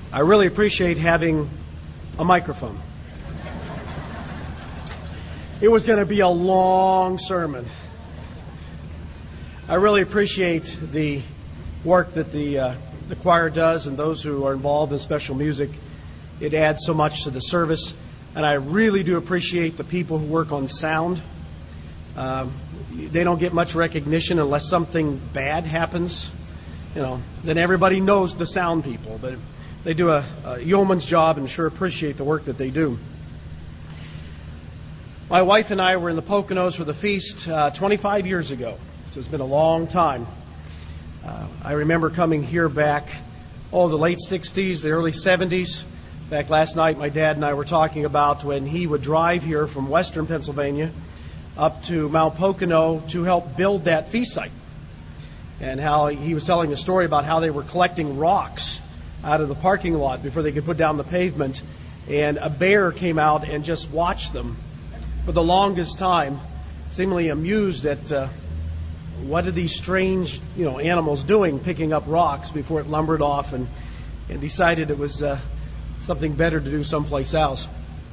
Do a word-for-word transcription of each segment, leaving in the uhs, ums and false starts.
I really appreciate having a microphone. It was going to be a long sermon. I really appreciate the work that the uh, the choir does and those who are involved in special music. It adds so much to the service. And I really do appreciate the people who work on sound. Um, they don't get much recognition unless something bad happens. You know, then everybody knows the sound people. But they do a, a yeoman's job, and sure appreciate the work that they do. My wife and I were in the Poconos for the feast uh, twenty-five years ago. So it's been a long time. Uh, I remember coming here back, oh, the late sixties, the early seventies. In fact, last night my dad and I were talking about when he would drive here from western Pennsylvania up to Mount Pocono to help build that feast site. And how he was telling a story about how they were collecting rocks out of the parking lot before they could put down the pavement. And a bear came out and just watched them for the longest time, seemingly amused at uh, what are these strange, you know, animals doing, picking up rocks before it lumbered off, and, and decided it was uh, something better to do someplace else.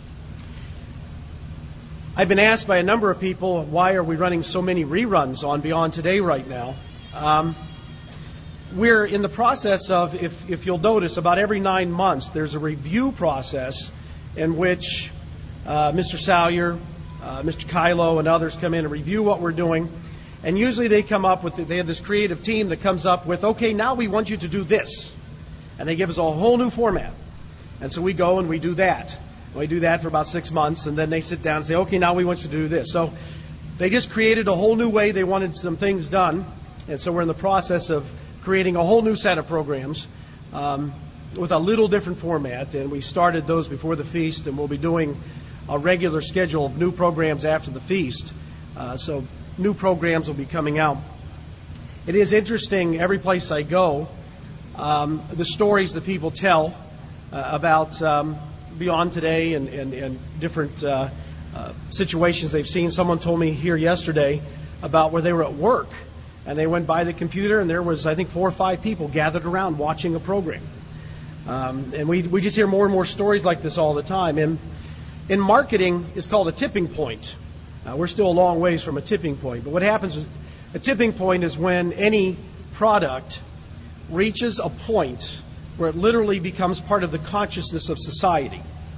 I've been asked by a number of people, why are we running so many reruns on Beyond Today right now? Um, we're in the process of, if, if you'll notice, about every nine months, there's a review process in which uh, Mister Salyer, uh, Mister Kylo, and others come in and review what we're doing. And usually they come up with, they have this creative team that comes up with, okay, now we want you to do this. And they give us a whole new format. And so we go and we do that. And we do that for about six months, and then they sit down and say, okay, now we want you to do this. So they just created a whole new way. They wanted some things done. And so we're in the process of creating a whole new set of programs um, with a little different format. And we started those before the feast, and we'll be doing a regular schedule of new programs after the feast. Uh, so new programs will be coming out. It is interesting, every place I go, um, the stories that people tell uh, about um, Beyond Today and, and, and different uh, uh, situations they've seen. Someone told me here yesterday about where they were at work, and they went by the computer, and there was, I think, four or five people gathered around watching a program. Um, and we, we just hear more and more stories like this all the time. And in marketing, it's called a tipping point. Uh, we're still a long ways from a tipping point. But what happens is a tipping point is when any product reaches a point where it literally becomes part of the consciousness of society.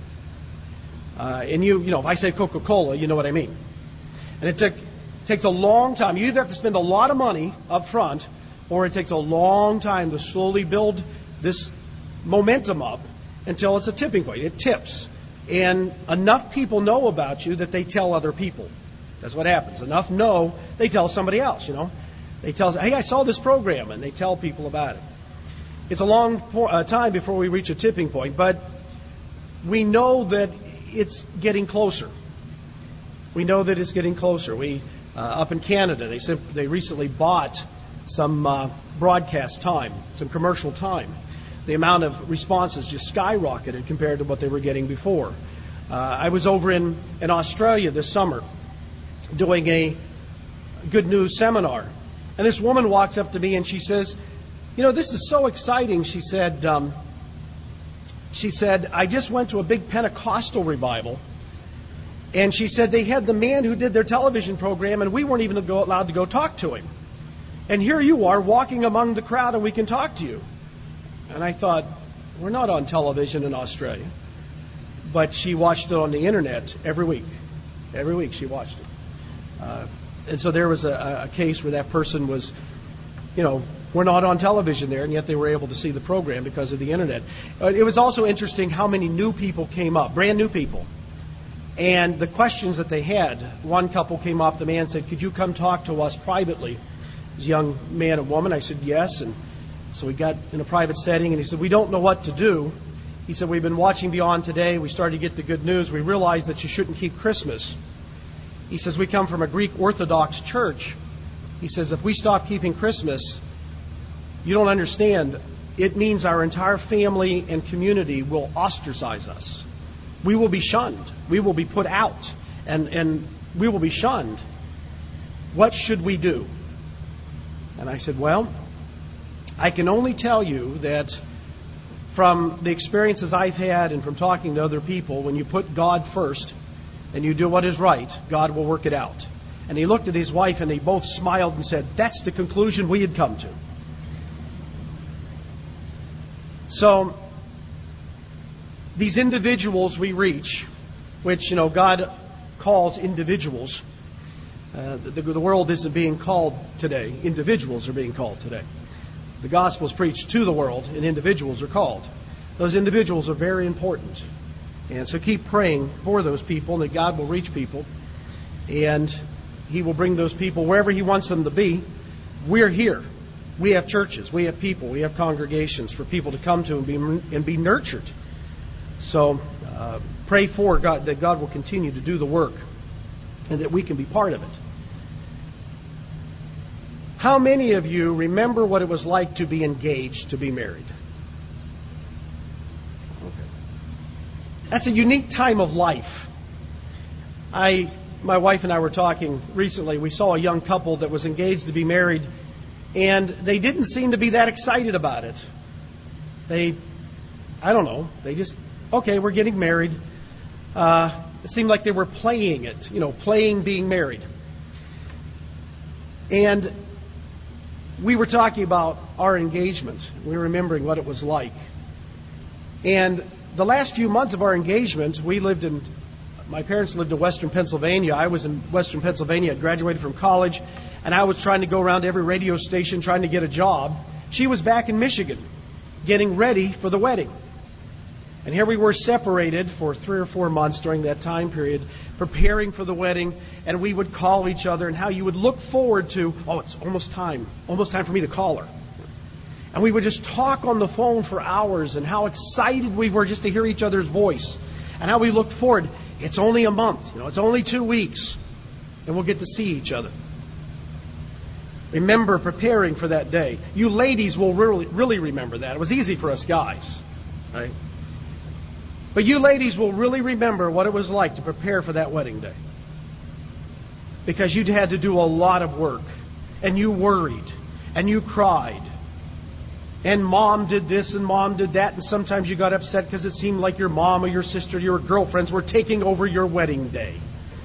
Uh, and you, you know, if I say Coca-Cola, you know what I mean. And it took, takes a long time. You either have to spend a lot of money up front, or it takes a long time to slowly build this momentum up until it's a tipping point. It tips. And enough people know about you that they tell other people. That's what happens. Enough know, they tell somebody else, you know. They tell, hey, I saw this program, and they tell people about it. It's a long po- uh, time before we reach a tipping point, but we know that it's getting closer. We know that it's getting closer. We, uh, up in Canada, they simp- they recently bought some uh, broadcast time, some commercial time. The amount of responses just skyrocketed compared to what they were getting before. Uh, I was over in, in Australia this summer doing a good news seminar. And this woman walks up to me and she says, you know, this is so exciting. She said, um, she said, I just went to a big Pentecostal revival. And she said they had the man who did their television program, and we weren't even go, allowed to go talk to him. And here you are walking among the crowd, and we can talk to you. And I thought, we're not on television in Australia. But she watched it on the internet every week. Every week she watched it. Uh, and so there was a, a case where that person was, you know, we're not on television there, and yet they were able to see the program because of the internet. Uh, it was also interesting how many new people came up, brand new people. And the questions that they had, one couple came up, the man said, could you come talk to us privately? It was a young man and woman. I said, yes. And so we got in a private setting, and he said, we don't know what to do. He said, we've been watching Beyond Today. We started to get the good news. We realized that you shouldn't keep Christmas. He says, we come from a Greek Orthodox church. He says, if we stop keeping Christmas, you don't understand. It means our entire family and community will ostracize us. We will be shunned. We will be put out, and, and we will be shunned. What should we do? And I said, well, I can only tell you that from the experiences I've had and from talking to other people, when you put God first and you do what is right, God will work it out. And he looked at his wife and they both smiled and said, that's the conclusion we had come to. So, these individuals we reach, which, you know, God calls individuals. Uh, the, the world isn't being called today. Individuals are being called today. The gospel is preached to the world, and individuals are called. Those individuals are very important. And so keep praying for those people, and that God will reach people. And he will bring those people wherever he wants them to be. We're here. We have churches. We have people. We have congregations for people to come to and be, and be nurtured. So uh, pray for God, that God will continue to do the work and that we can be part of it. How many of you remember what it was like to be engaged, to be married? Okay. That's a unique time of life. I, my wife and I were talking recently. We saw a young couple that was engaged to be married, and they didn't seem to be that excited about it. They, I don't know, they just, okay, we're getting married. Uh, it seemed like they were playing it, you know, playing being married. And we were talking about our engagement. We were remembering what it was like. And the last few months of our engagement, we lived in, my parents lived in Western Pennsylvania. I was in Western Pennsylvania. I graduated from college, and I was trying to go around to every radio station trying to get a job. She was back in Michigan, getting ready for the wedding. And here we were separated for three or four months during that time period, preparing for the wedding, and we would call each other, and how you would look forward to, oh, it's almost time, almost time for me to call her. And we would just talk on the phone for hours, and how excited we were just to hear each other's voice, and how we looked forward. It's only a month, you know, it's only two weeks, and we'll get to see each other. Remember preparing for that day. You ladies will really, really remember that. It was easy for us guys, right? But you ladies will really remember what it was like to prepare for that wedding day. Because you had to do a lot of work. And you worried. And you cried. And mom did this and mom did that. And sometimes you got upset because it seemed like your mom or your sister or your girlfriends were taking over your wedding day.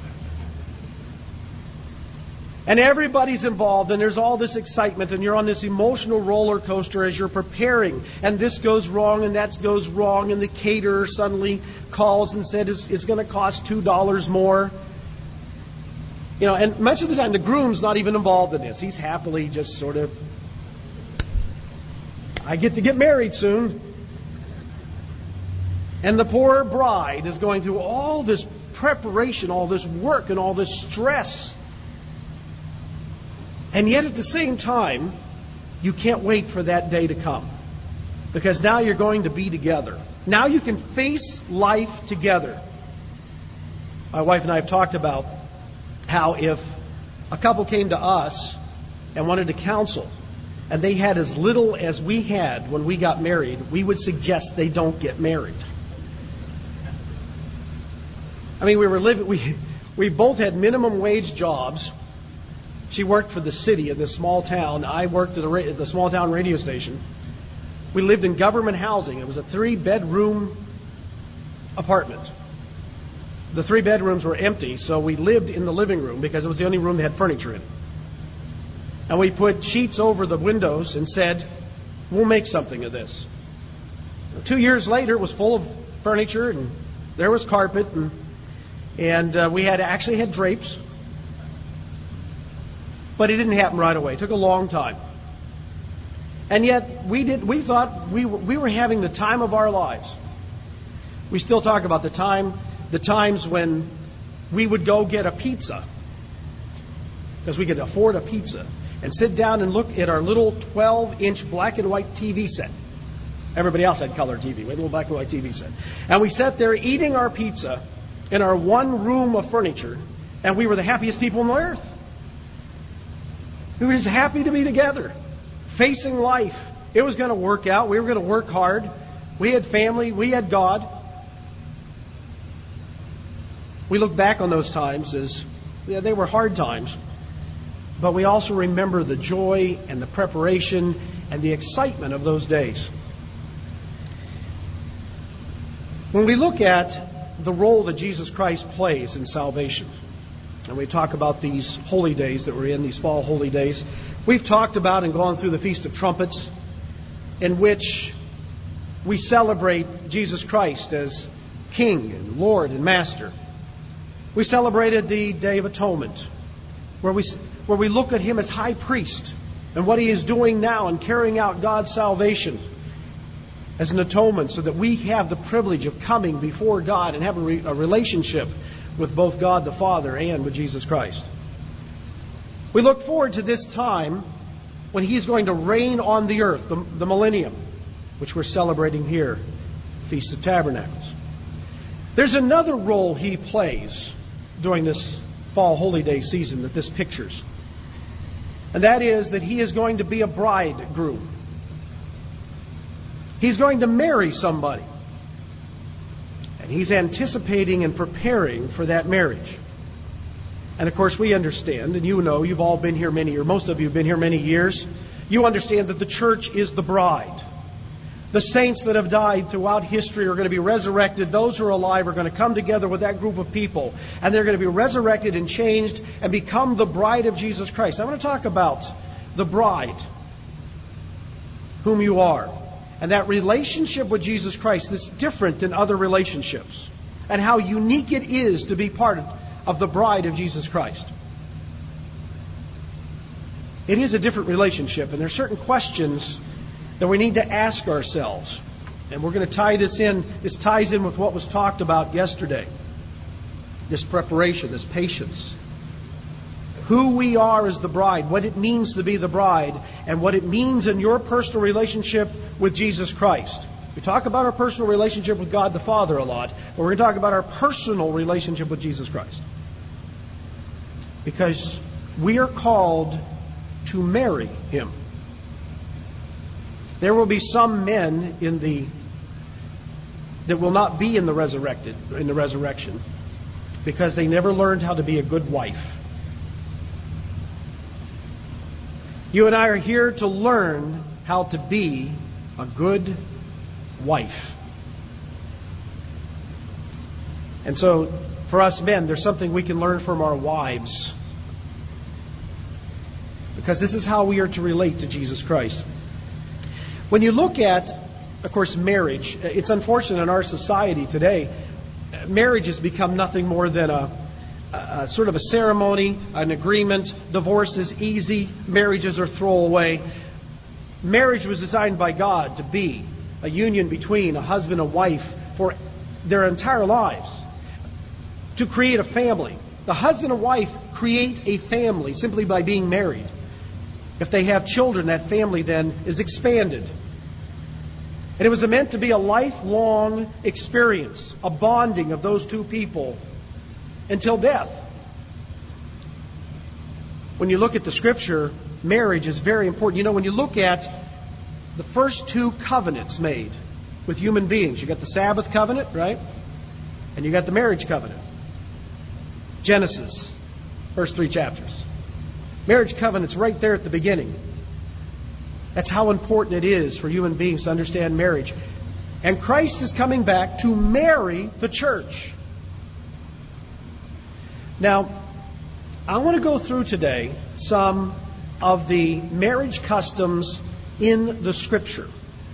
And everybody's involved, and there's all this excitement, and you're on this emotional roller coaster as you're preparing. And this goes wrong, and that goes wrong, and the caterer suddenly calls and said it's, it's going to cost two dollars more. You know, and much of the time the groom's not even involved in this. He's happily just sort of, I get to get married soon. And the poor bride is going through all this preparation, all this work, and all this stress. And yet at the same time, you can't wait for that day to come. Because now you're going to be together. Now you can face life together. My wife and I have talked about how if a couple came to us and wanted to counsel, and they had as little as we had when we got married, we would suggest they don't get married. I mean, we were living, we, we both had minimum wage jobs. She worked for the city in this small town. I worked at the, at the small town radio station. We lived in government housing. It was a three-bedroom apartment. The three bedrooms were empty, so we lived in the living room because it was the only room that had furniture in. And we put sheets over the windows and said, we'll make something of this. Two years later, it was full of furniture, and there was carpet, and, and uh, we had actually had drapes. But it didn't happen right away. It took a long time. And yet we did. We thought we were, we were having the time of our lives. We still talk about the time, the times when we would go get a pizza because we could afford a pizza and sit down and look at our little twelve-inch black and white T V set. Everybody else had color T V. We had a little black and white T V set, and we sat there eating our pizza in our one room of furniture, and we were the happiest people on the earth. We were just happy to be together, facing life. It was going to work out. We were going to work hard. We had family. We had God. We look back on those times as, yeah, they were hard times. But we also remember the joy and the preparation and the excitement of those days. When we look at the role that Jesus Christ plays in salvation, and we talk about these holy days that we're in, these fall holy days, we've talked about and gone through the Feast of Trumpets, in which we celebrate Jesus Christ as King and Lord and Master. We celebrated the Day of Atonement, where we, where we look at Him as High Priest and what He is doing now in carrying out God's salvation as an atonement so that we have the privilege of coming before God and have a, re, a relationship with both God the Father and with Jesus Christ. We look forward to this time when He's going to reign on the earth, the, the millennium, which we're celebrating here, Feast of Tabernacles. There's another role He plays during this fall holy day season that this pictures. And that is that He is going to be a bridegroom. He's going to marry somebody. And He's anticipating and preparing for that marriage. And of course we understand, and you know, you've all been here many, or most of you have been here many years. You understand that the church is the bride. The saints that have died throughout history are going to be resurrected. Those who are alive are going to come together with that group of people. And they're going to be resurrected and changed and become the bride of Jesus Christ. I want to talk about the bride, whom you are. And that relationship with Jesus Christ that's different than other relationships. And how unique it is to be part of the bride of Jesus Christ. It is a different relationship. And there are certain questions that we need to ask ourselves. And we're going to tie this in. This ties in with what was talked about yesterday. This preparation, this patience. Who we are as the bride, what it means to be the bride, and what it means in your personal relationship with Jesus Christ. We talk about our personal relationship with God the Father a lot, but we're going to talk about our personal relationship with Jesus Christ. Because we are called to marry Him. There will be some men in the that will not be in the resurrected in the resurrection because they never learned how to be a good wife. You and I are here to learn how to be a good wife. And so, for us men, there's something we can learn from our wives. Because this is how we are to relate to Jesus Christ. When you look at, of course, marriage, it's unfortunate in our society today, marriage has become nothing more than a, a sort of a ceremony, an agreement. Divorce is easy. Marriages are throwaway. Marriage was designed by God to be a union between a husband and wife for their entire lives. To create a family. The husband and wife create a family simply by being married. If they have children, that family then is expanded. And it was meant to be a lifelong experience, a bonding of those two people until death. When you look at the Scripture, marriage is very important. You know, when you look at the first two covenants made with human beings, you got the Sabbath covenant, right? And you got the marriage covenant. Genesis, first three chapters. Marriage covenant's right there at the beginning. That's how important it is for human beings to understand marriage. And Christ is coming back to marry the church. Now, I want to go through today some of the marriage customs in the Scripture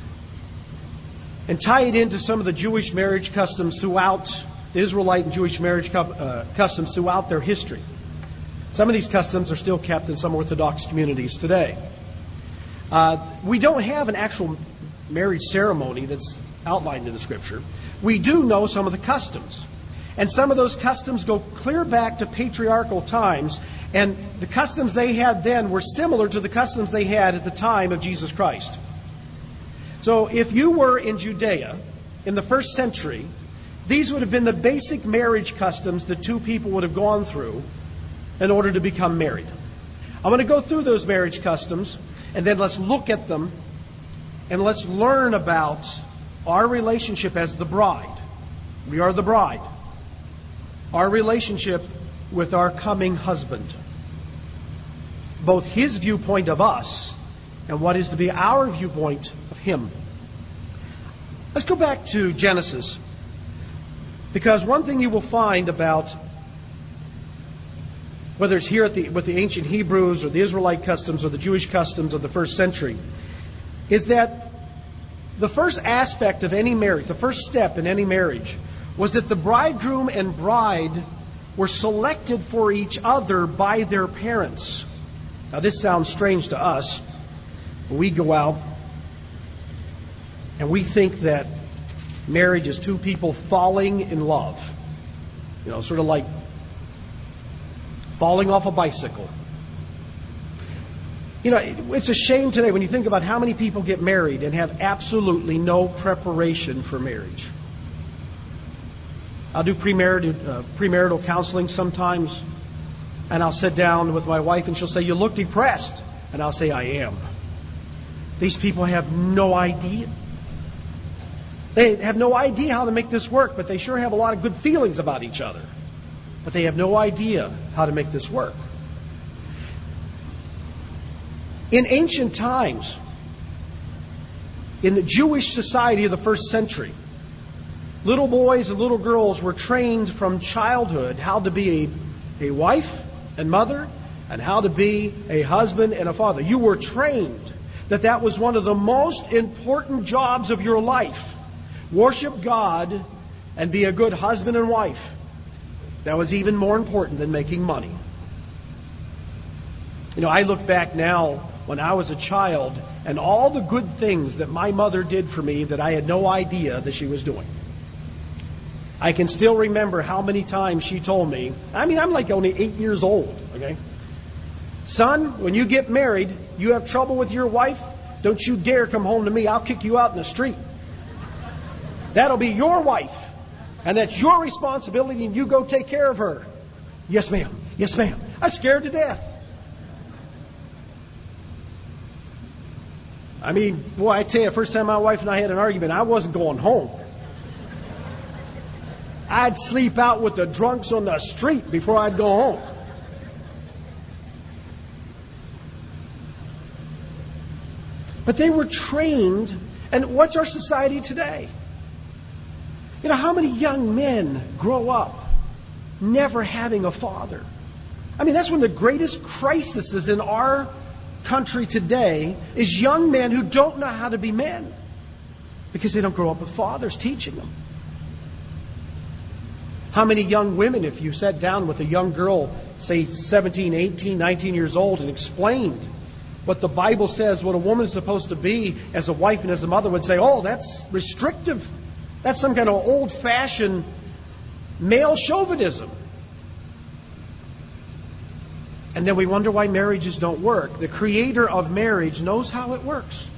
and tie it into some of the Jewish marriage customs throughout, the Israelite and Jewish marriage uh, customs throughout their history. Some of these customs are still kept in some Orthodox communities today. Uh, we don't have an actual marriage ceremony that's outlined in the Scripture. We do know some of the customs. And some of those customs go clear back to patriarchal times. And the customs they had then were similar to the customs they had at the time of Jesus Christ. So if you were in Judea in the first century, these would have been the basic marriage customs that two people would have gone through in order to become married. I'm going to go through those marriage customs, and then let's look at them, and let's learn about our relationship as the bride. We are the bride. Our relationship with our coming husband. Both his viewpoint of us and what is to be our viewpoint of him. Let's go back to Genesis Because one thing you will find about, whether it's here at the, with the ancient Hebrews or the Israelite customs or the Jewish customs of the first century, is that the first aspect of any marriage, the first step in any marriage, was that the bridegroom and bride were selected for each other by their parents. Now, this sounds strange to us. We go out and we think that marriage is two people falling in love. You know, sort of like falling off a bicycle. You know, it's a shame today when you think about how many people get married and have absolutely no preparation for marriage. I'll do premarital, uh, premarital counseling sometimes, and I'll sit down with my wife and she'll say, "You look depressed." And I'll say, "I am." These people have no idea. They have no idea how to make this work, but they sure have a lot of good feelings about each other. But they have no idea how to make this work. In ancient times, in the Jewish society of the first century, little boys and little girls were trained from childhood how to be a, a wife and mother and how to be a husband and a father. You were trained that that was one of the most important jobs of your life. Worship God and be a good husband and wife. That was even more important than making money. You know, I look back now when I was a child and all the good things that my mother did for me that I had no idea that she was doing. I can still remember how many times she told me, I mean, I'm like only eight years old, okay? "Son, when you get married, you have trouble with your wife, don't you dare come home to me. I'll kick you out in the street. That'll be your wife. And that's your responsibility, and you go take care of her." "Yes, ma'am. Yes, ma'am." I was scared to death. I mean, boy, I tell you, first time my wife and I had an argument, I wasn't going home. I'd sleep out with the drunks on the street before I'd go home. But they were trained. And what's our society today? You know, how many young men grow up never having a father? I mean, that's one of the greatest crises in our country today is young men who don't know how to be men because they don't grow up with fathers teaching them. How many young women, if you sat down with a young girl, say seventeen, eighteen, nineteen years old, and explained what the Bible says, what a woman is supposed to be as a wife and as a mother, would say, "Oh, that's restrictive. That's some kind of old-fashioned male chauvinism." And then we wonder why marriages don't work. The creator of marriage knows how it works.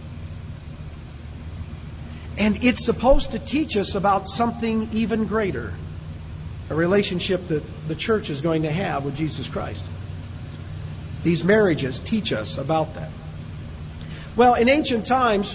And it's supposed to teach us about something even greater. A relationship that the church is going to have with Jesus Christ. These marriages teach us about that. Well, in ancient times,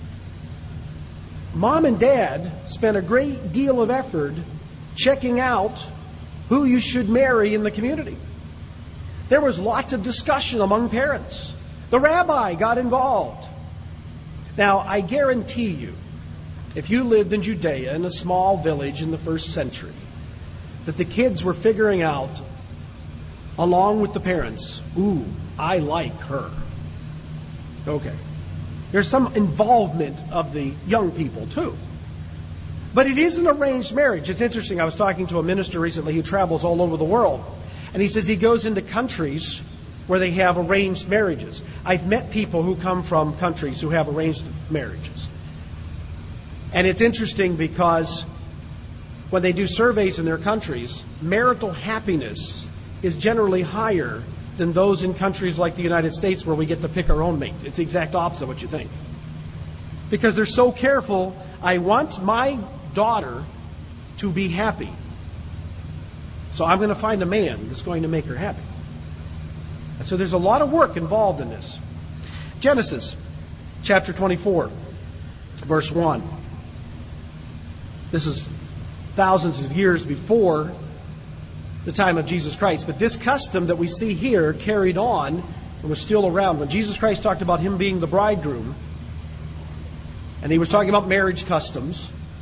mom and dad spent a great deal of effort checking out who you should marry in the community. There was lots of discussion among parents. The rabbi got involved. Now, I guarantee you, if you lived in Judea in a small village in the first century, that the kids were figuring out, along with the parents, "Ooh, I like her." Okay. There's some involvement of the young people, too. But it is an arranged marriage. It's interesting. I was talking to a minister recently who travels all over the world. And he says he goes into countries where they have arranged marriages. I've met people who come from countries who have arranged marriages. And it's interesting because when they do surveys in their countries, marital happiness is generally higher than those in countries like the United States where we get to pick our own mate. It's the exact opposite of what you think. Because they're so careful. I want my daughter to be happy. So I'm going to find a man that's going to make her happy. And so there's a lot of work involved in this. Genesis chapter twenty-four, verse one. This is thousands of years before the time of Jesus Christ. But this custom that we see here carried on and was still around. When Jesus Christ talked about him being the bridegroom, and he was talking about marriage customs,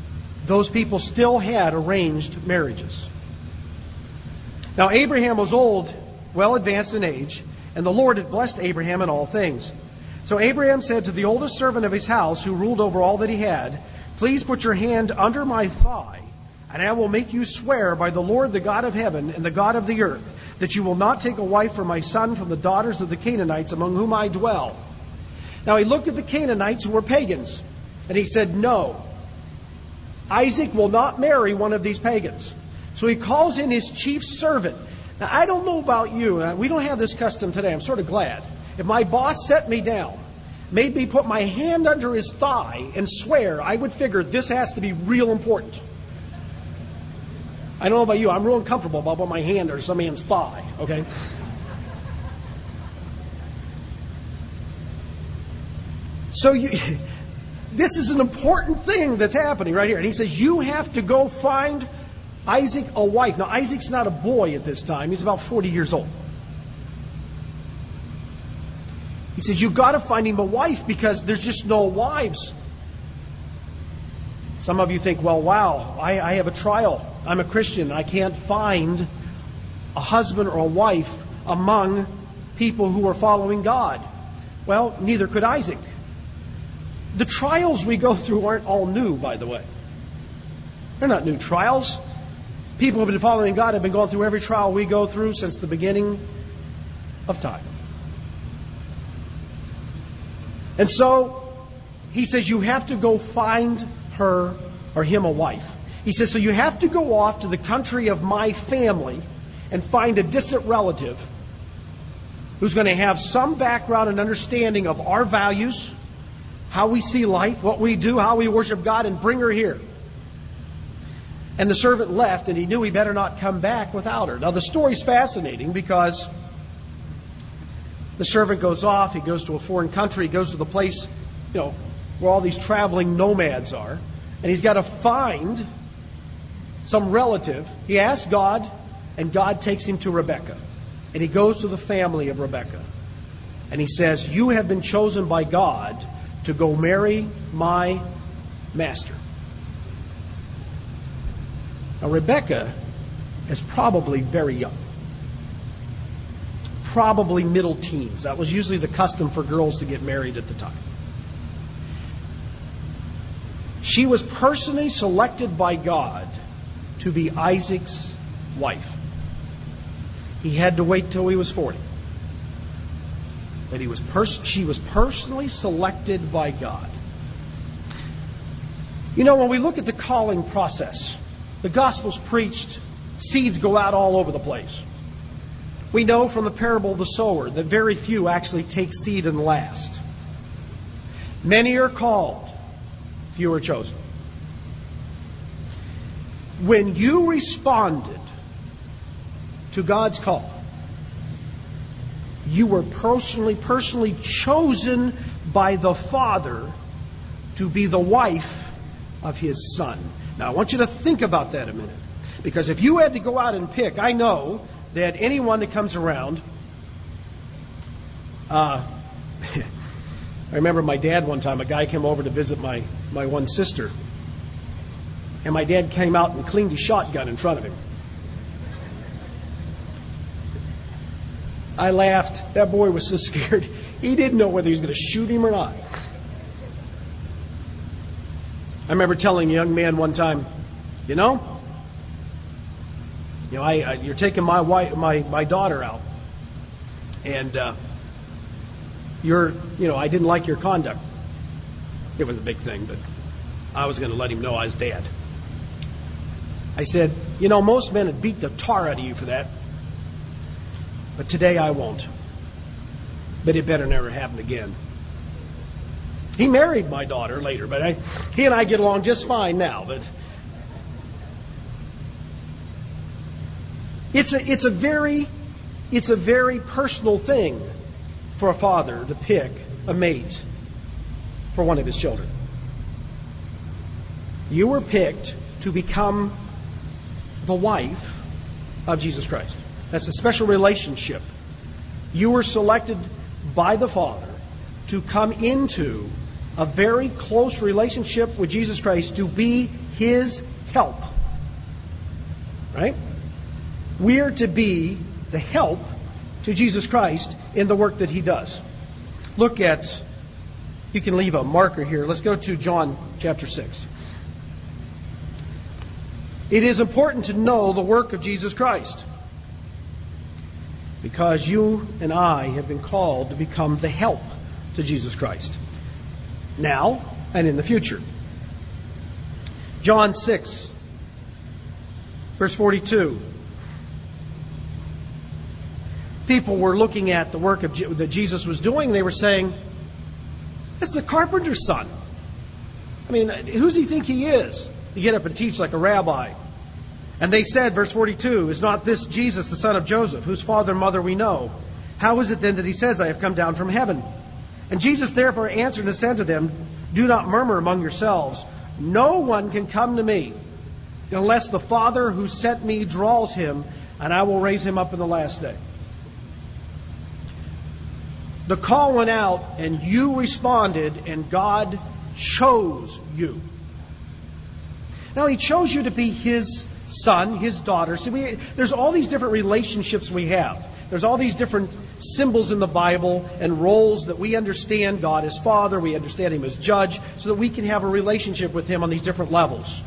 those people still had arranged marriages. Now Abraham was old, well advanced in age, and the Lord had blessed Abraham in all things. So Abraham said to the oldest servant of his house, who ruled over all that he had, "Please put your hand under my thigh, and I will make you swear by the Lord, the God of heaven and the God of the earth, that you will not take a wife for my son from the daughters of the Canaanites among whom I dwell." Now he looked at the Canaanites who were pagans, and he said, "No, Isaac will not marry one of these pagans." So he calls in his chief servant. Now, I don't know about you. We don't have this custom today. I'm sort of glad. If my boss set me down, made me put my hand under his thigh and swear, I would figure this has to be real important. I don't know about you. I'm real uncomfortable about putting my hand under some man's thigh, okay? So you, this is an important thing that's happening right here. And he says, you have to go find Isaac a wife. Now, Isaac's not a boy at this time. He's about forty years old. He says, you've got to find him a wife because there's just no wives. Some of you think, well, wow, I, I have a trial. I'm a Christian. I can't find a husband or a wife among people who are following God. Well, neither could Isaac. The trials we go through aren't all new, by the way. They're not new trials. People who have been following God have been going through every trial we go through since the beginning of time. And so he says you have to go find her or him a wife. He says, so you have to go off to the country of my family and find a distant relative who's going to have some background and understanding of our values, how we see life, what we do, how we worship God, and bring her here. And the servant left, and he knew he better not come back without her. Now, the story's fascinating because the servant goes off. He goes to a foreign country. He goes to the place, you know, where all these traveling nomads are. And he's got to find some relative. He asks God, and God takes him to Rebekah. And he goes to the family of Rebekah. And he says, you have been chosen by God to go marry my master. Now, Rebekah is probably very young. Probably middle teens. That was usually the custom for girls to get married at the time. She was personally selected by God to be Isaac's wife. He had to wait till he was forty. But he was pers- she was personally selected by God. You know, when we look at the calling process, the gospel's preached, seeds go out all over the place. We know from the parable of the sower that very few actually take seed and last. Many are called, few are chosen. When you responded to God's call, you were personally, personally chosen by the Father to be the wife of His Son. Now, I want you to think about that a minute. Because if you had to go out and pick, I know that anyone that comes around, uh, I remember my dad one time, a guy came over to visit my, my one sister. And my dad came out and cleaned his shotgun in front of him. I laughed. That boy was so scared. He didn't know whether he was going to shoot him or not. I remember telling a young man one time, you know, you know, I, I you're taking my wife, my my daughter out, and uh, you're, you know, I didn't like your conduct. It was a big thing, but I was going to let him know I was dad. I said, you know, most men would beat the tar out of you for that. But today I won't. But it better never happen again. He married my daughter later, but I, he and I get along just fine now. But it's a it's a very it's a very personal thing for a father to pick a mate for one of his children. You were picked to become the wife of Jesus Christ. That's a special relationship. You were selected by the Father to come into a very close relationship with Jesus Christ, to be his help. Right? We are to be the help to Jesus Christ in the work that he does. Look at, you can leave a marker here. Let's go to John chapter six. It is important to know the work of Jesus Christ, because you and I have been called to become the help to Jesus Christ, now and in the future. John six, verse forty-two. People were looking at the work of Je- that Jesus was doing. They were saying, this is a carpenter's son. I mean, who's he think he is? To get up and teach like a rabbi. And they said, verse forty-two, is not this Jesus, the son of Joseph, whose father and mother we know? How is it then that he says, I have come down from heaven? And Jesus therefore answered and said to them, do not murmur among yourselves. No one can come to me unless the Father who sent me draws him, and I will raise him up in the last day. The call went out, and you responded, and God chose you. Now, he chose you to be his son, his daughter. See, we, there's all these different relationships we have. There's all these different symbols in the Bible and roles that we understand God as Father, we understand him as Judge, so that we can have a relationship with him on these different levels.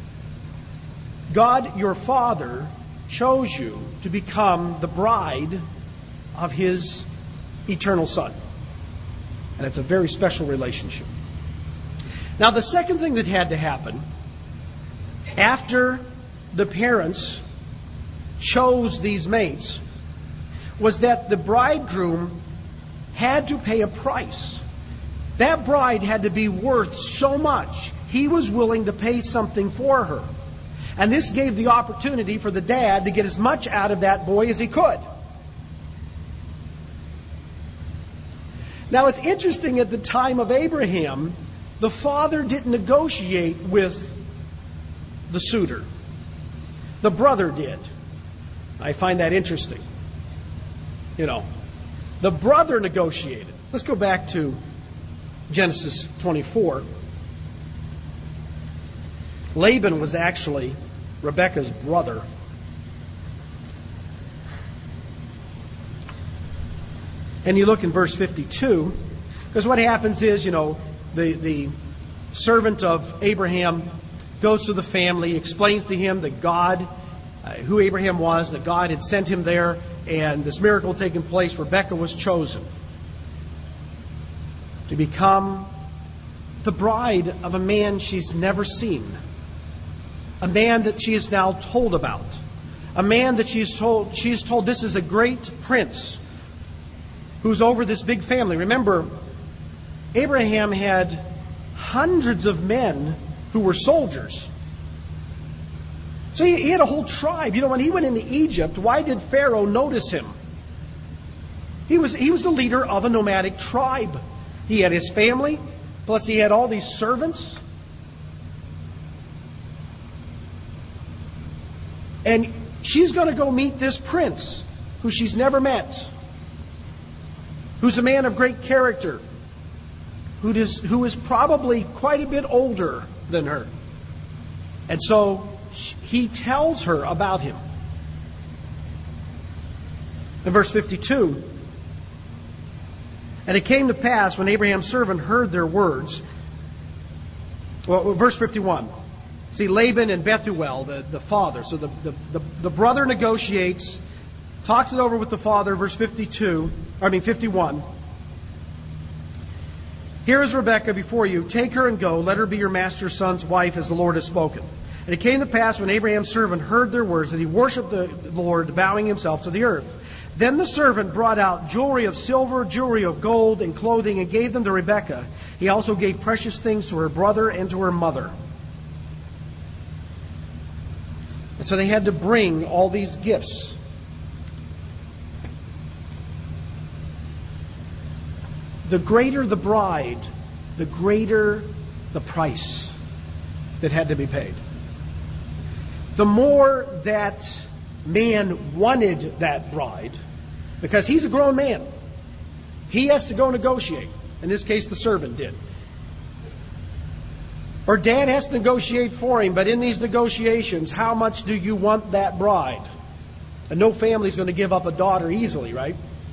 God, your Father, chose you to become the bride of his eternal Son. And it's a very special relationship. Now, the second thing that had to happen after the parents chose these mates was that the bridegroom had to pay a price. That bride had to be worth so much, he was willing to pay something for her. And this gave the opportunity for the dad to get as much out of that boy as he could. Now, it's interesting, at the time of Abraham, the father didn't negotiate with the suitor. The brother did. I find that interesting. You know, the brother negotiated. Let's go back to Genesis twenty-four. Laban was actually Rebekah's brother. And you look in verse fifty-two, because what happens is, you know, the, the servant of Abraham goes to the family, explains to him that God, uh, who Abraham was, that God had sent him there, and this miracle had taken place. Rebekah was chosen to become the bride of a man she's never seen, a man that she is now told about, a man that she is told, she is told this is a great prince who's over this big family. Remember, Abraham had hundreds of men who were soldiers. So he, he had a whole tribe. You know, when he went into Egypt, why did Pharaoh notice him? He was, he was the leader of a nomadic tribe. He had his family, plus he had all these servants. And she's going to go meet this prince who she's never met, who's a man of great character, who is, who is probably quite a bit older than her. And so he tells her about him. In verse fifty-two, and it came to pass when Abraham's servant heard their words. Well, verse fifty-one. See, Laban and Bethuel, the, the father. So the, the, the, the brother negotiates, talks it over with the father. Verse fifty-two, I mean fifty-one. Here is Rebekah before you. Take her and go. Let her be your master's son's wife, as the Lord has spoken. And it came to pass when Abraham's servant heard their words that he worshipped the Lord, bowing himself to the earth. Then the servant brought out jewelry of silver, jewelry of gold, and clothing, and gave them to Rebekah. He also gave precious things to her brother and to her mother. And so they had to bring all these gifts. The greater the bride, the greater the price that had to be paid. The more that man wanted that bride, because he's a grown man, he has to go negotiate. In this case, the servant did. Or dad has to negotiate for him, but in these negotiations, how much do you want that bride? And no family's going to give up a daughter easily, right?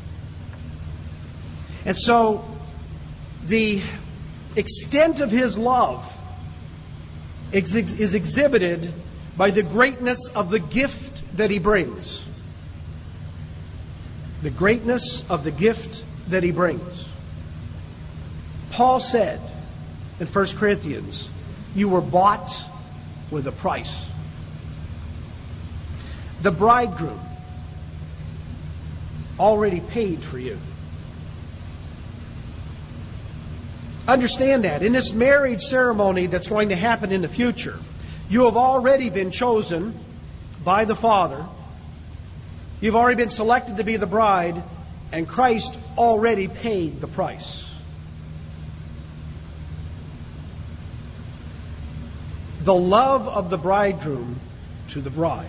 And so, the extent of his love is exhibited by the greatness of the gift that he brings. The greatness of the gift that he brings. Paul said in First Corinthians, you were bought with a price. The bridegroom already paid for you. Understand that. In this marriage ceremony that's going to happen in the future, you have already been chosen by the Father. You've already been selected to be the bride, and Christ already paid the price. The love of the bridegroom to the bride.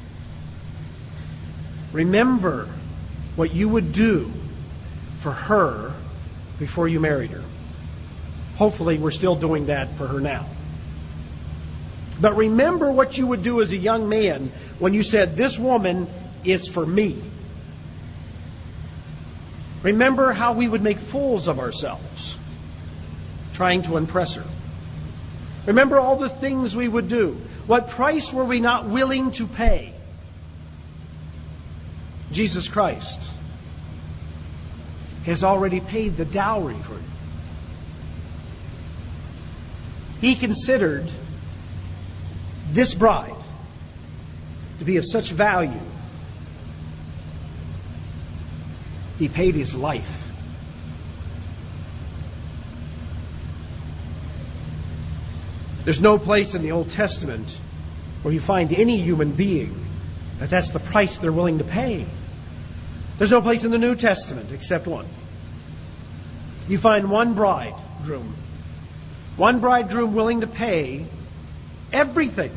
Remember what you would do for her before you married her. Hopefully, we're still doing that for her now. But remember what you would do as a young man when you said, this woman is for me. Remember how we would make fools of ourselves trying to impress her. Remember all the things we would do. What price were we not willing to pay? Jesus Christ has already paid the dowry for you. He considered this bride to be of such value. He paid his life. There's no place in the Old Testament where you find any human being that that's the price they're willing to pay. There's no place in the New Testament except one. You find one bridegroom. One bridegroom willing to pay everything.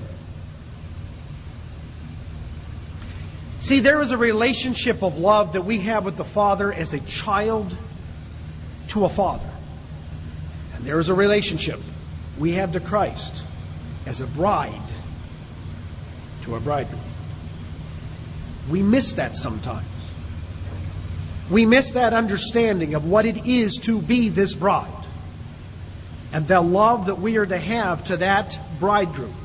See, there is a relationship of love that we have with the Father as a child to a father. And there is a relationship we have to Christ as a bride to a bridegroom. We miss that sometimes. We miss that understanding of what it is to be this bride and the love that we are to have to that bridegroom.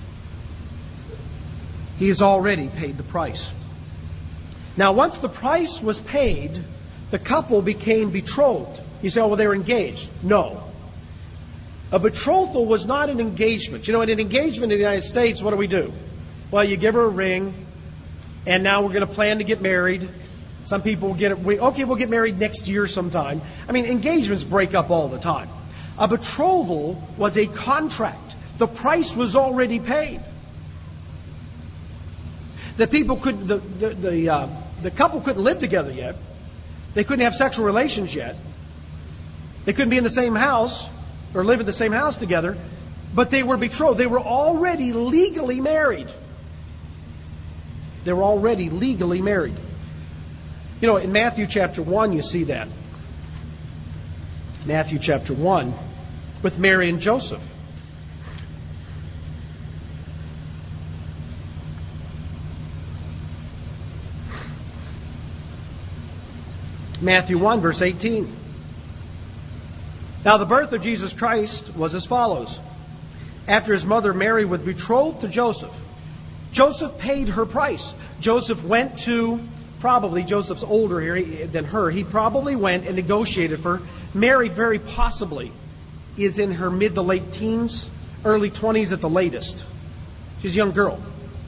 He has already paid the price. Now, once the price was paid, the couple became betrothed. You say, oh, well, they were engaged. No. A betrothal was not an engagement. You know, in an engagement in the United States, what do we do? Well, you give her a ring, and now we're going to plan to get married. Some people get it. Okay, we'll get married next year sometime. I mean, engagements break up all the time. A betrothal was a contract. The price was already paid. The people couldn't. The the the, uh, the couple couldn't live together yet. They couldn't have sexual relations yet. They couldn't be in the same house or live in the same house together, but they were betrothed. They were already legally married. They were already legally married. You know, in Matthew chapter one, you see that. Matthew chapter one, with Mary and Joseph. Matthew one, verse eighteen. Now the birth of Jesus Christ was as follows. After his mother Mary was betrothed to Joseph, Joseph paid her price. Joseph went to, probably Joseph's older here than her, he probably went and negotiated for her. Mary very possibly is in her mid to late teens, early twenties at the latest. She's a young girl.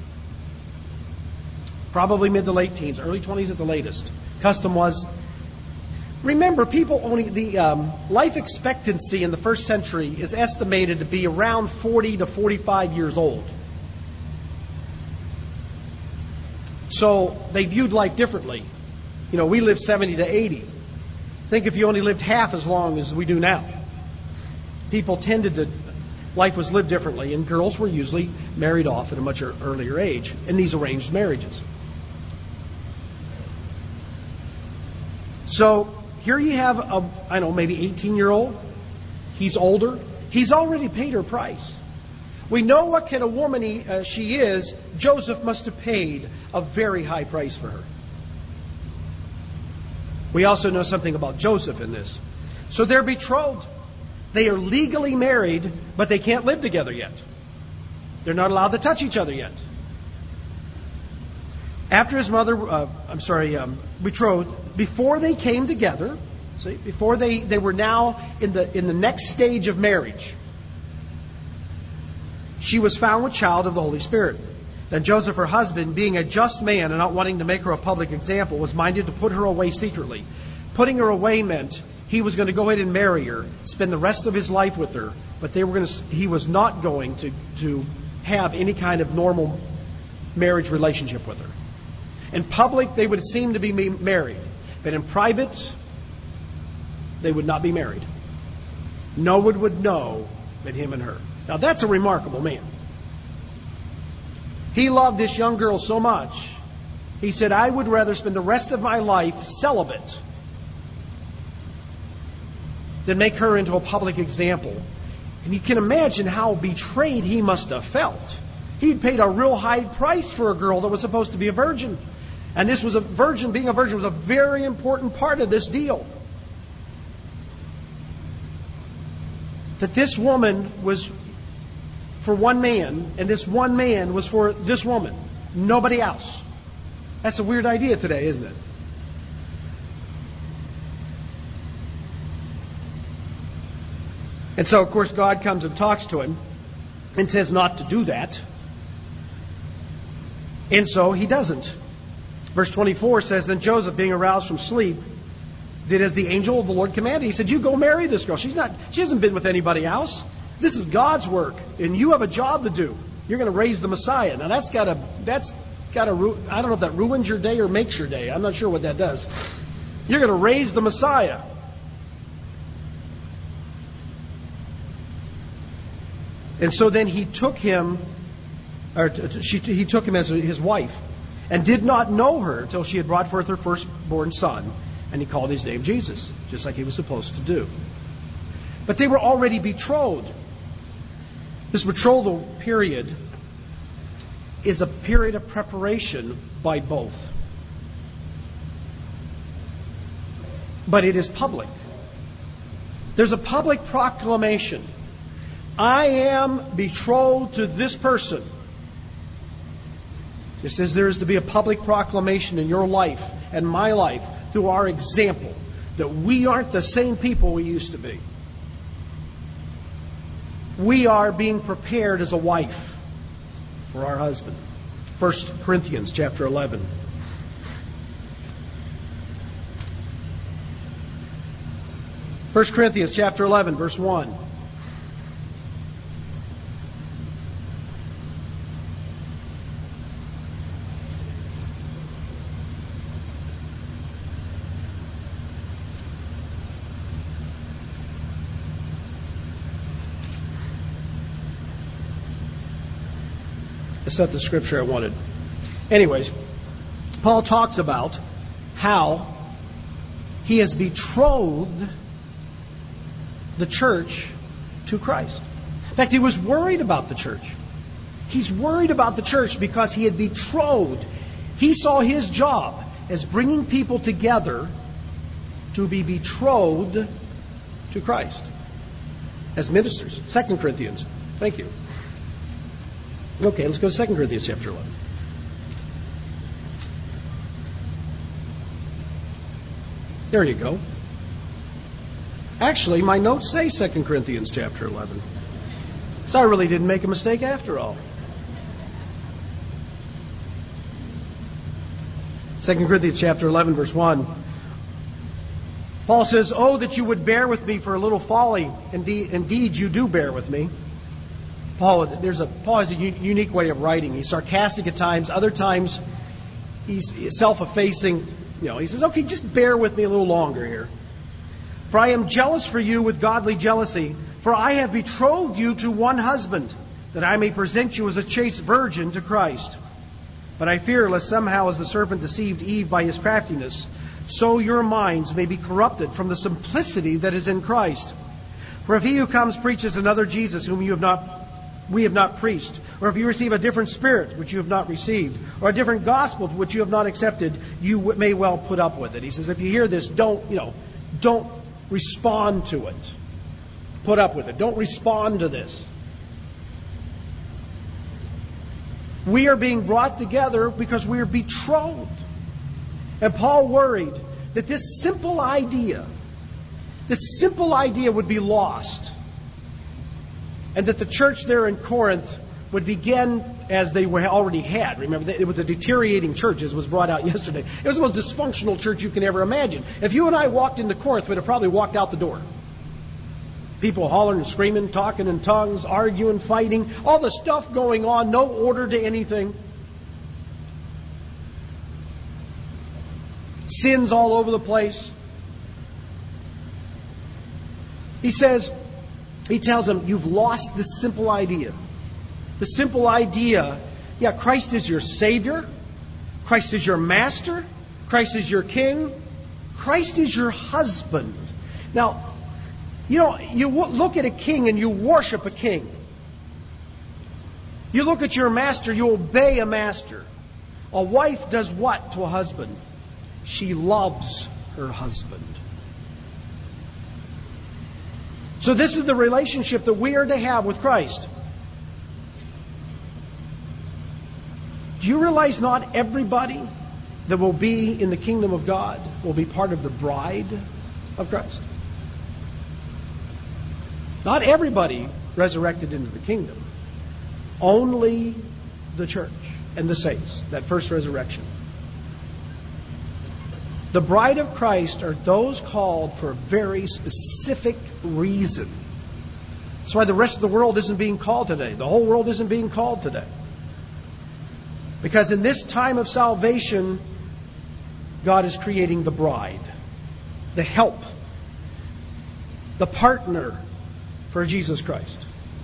Probably mid to late teens, early twenties at the latest. Custom was, remember, people only, the um, life expectancy in the first century is estimated to be around forty to forty-five years old. So they viewed life differently. You know, we live seventy to eighty. Think if you only lived half as long as we do now. People tended to, life was lived differently, and girls were usually married off at a much earlier age in these arranged marriages. So here you have a, I don't know, maybe eighteen-year-old. He's older. He's already paid her price. We know what kind of woman he, uh, she is. Joseph must have paid a very high price for her. We also know something about Joseph in this. So they're betrothed. They are legally married, but they can't live together yet. They're not allowed to touch each other yet. After his mother, uh, I'm sorry, um, betrothed, before they came together, see, before they, they were now in the in the next stage of marriage, she was found with child of the Holy Spirit. Then Joseph, her husband, being a just man and not wanting to make her a public example, was minded to put her away secretly. Putting her away meant he was going to go ahead and marry her, spend the rest of his life with her, but they were going to, he was not going to, to have any kind of normal marriage relationship with her. In public, they would seem to be married, but in private, they would not be married. No one would know but him and her. Now, that's a remarkable man. He loved this young girl so much, he said, I would rather spend the rest of my life celibate than make her into a public example. And you can imagine how betrayed he must have felt. He'd paid a real high price for a girl that was supposed to be a virgin. And this was a virgin, being a virgin was a very important part of this deal. That this woman was for one man, and this one man was for this woman. Nobody else. That's a weird idea today, isn't it? And so, of course, God comes and talks to him and says not to do that. And so he doesn't. Verse twenty-four says, Then Joseph, being aroused from sleep, did as the angel of the Lord commanded. He said, you go marry this girl. She's not, she hasn't been with anybody else. This is God's work, and you have a job to do. You're going to raise the Messiah. Now that's got to, that's got to, I don't know if that ruins your day or makes your day. I'm not sure what that does. You're going to raise the Messiah. And so then he took him, or she, he took him as his wife, and did not know her till she had brought forth her firstborn son, and he called his name Jesus, just like he was supposed to do. But they were already betrothed. This betrothal period is a period of preparation by both. But it is public. There's a public proclamation. I am betrothed to this person. Just as there is to be a public proclamation in your life and my life through our example that we aren't the same people we used to be. We are being prepared as a wife for our husband. First Corinthians chapter eleven. First Corinthians chapter eleven, verse one. That's not the scripture I wanted. Anyways, Paul talks about how he has betrothed the church to Christ. In fact, he was worried about the church. He's worried about the church because he had betrothed. He saw his job as bringing people together to be betrothed to Christ as ministers. Second Corinthians. Thank you. Okay, let's go to Second Corinthians chapter eleven. There you go. Actually, my notes say Second Corinthians chapter eleven. So I really didn't make a mistake after all. Second Corinthians chapter eleven, verse one. Paul says, Oh, that you would bear with me for a little folly. Indeed, indeed you do bear with me. Paul, there's a, Paul has a u- unique way of writing. He's sarcastic at times. Other times, he's self-effacing. You know, he says, okay, just bear with me a little longer here. For I am jealous for you with godly jealousy. For I have betrothed you to one husband, that I may present you as a chaste virgin to Christ. But I fear lest somehow as the serpent deceived Eve by his craftiness, so your minds may be corrupted from the simplicity that is in Christ. For if he who comes preaches another Jesus whom you have not we have not preached, or if you receive a different spirit which you have not received, or a different gospel which you have not accepted, you may well put up with it. He says, if you hear this, don't, you know, don't respond to it. Put up with it. Don't respond to this. We are being brought together because we are betrothed. And Paul worried that this simple idea, this simple idea would be lost. And that the church there in Corinth would begin as they were already had. Remember, it was a deteriorating church, as was brought out yesterday. It was the most dysfunctional church you can ever imagine. If you and I walked into Corinth, we'd have probably walked out the door. People hollering, screaming, talking in tongues, arguing, fighting, all the stuff going on, no order to anything. Sins all over the place. He says, he tells them, you've lost this simple idea. The simple idea, yeah, Christ is your Savior. Christ is your Master. Christ is your King. Christ is your husband. Now, you know, you look at a king and you worship a king. You look at your master, you obey a master. A wife does what to a husband? She loves her husband. So this is the relationship that we are to have with Christ. Do you realize not everybody that will be in the kingdom of God will be part of the bride of Christ? Not everybody resurrected into the kingdom. Only the church and the saints, that first resurrection. The bride of Christ are those called for a very specific reason. That's why the rest of the world isn't being called today. The whole world isn't being called today. Because in this time of salvation, God is creating the bride, the help, the partner for Jesus Christ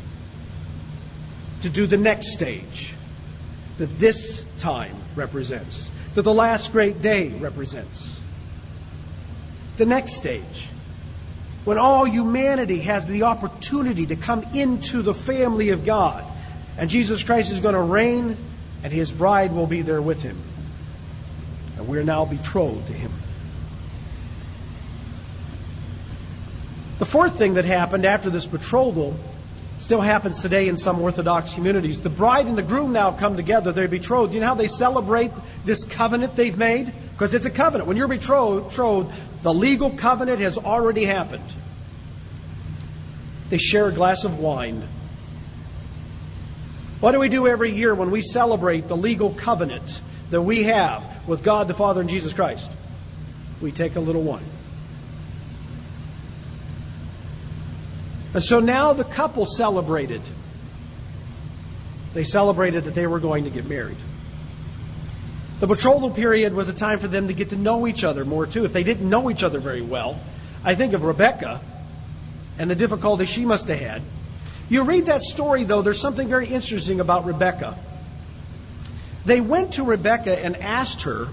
to do the next stage that this time represents, that the last great day represents. The next stage, when all humanity has the opportunity to come into the family of God, and Jesus Christ is going to reign, and His bride will be there with Him. And we're now betrothed to Him. The fourth thing that happened after this betrothal still happens today in some Orthodox communities. The bride and the groom now come together. They're betrothed. You know how they celebrate this covenant they've made? Because it's a covenant. When you're betrothed, betrothed, the legal covenant has already happened. They share a glass of wine. What do we do every year when we celebrate the legal covenant that we have with God the Father and Jesus Christ? We take a little wine. And so now the couple celebrated. They celebrated that they were going to get married. The betrothal period was a time for them to get to know each other more too. If they didn't know each other very well, I think of Rebecca and the difficulty she must have had. You read that story, though, there's something very interesting about Rebecca. They went to Rebecca and asked her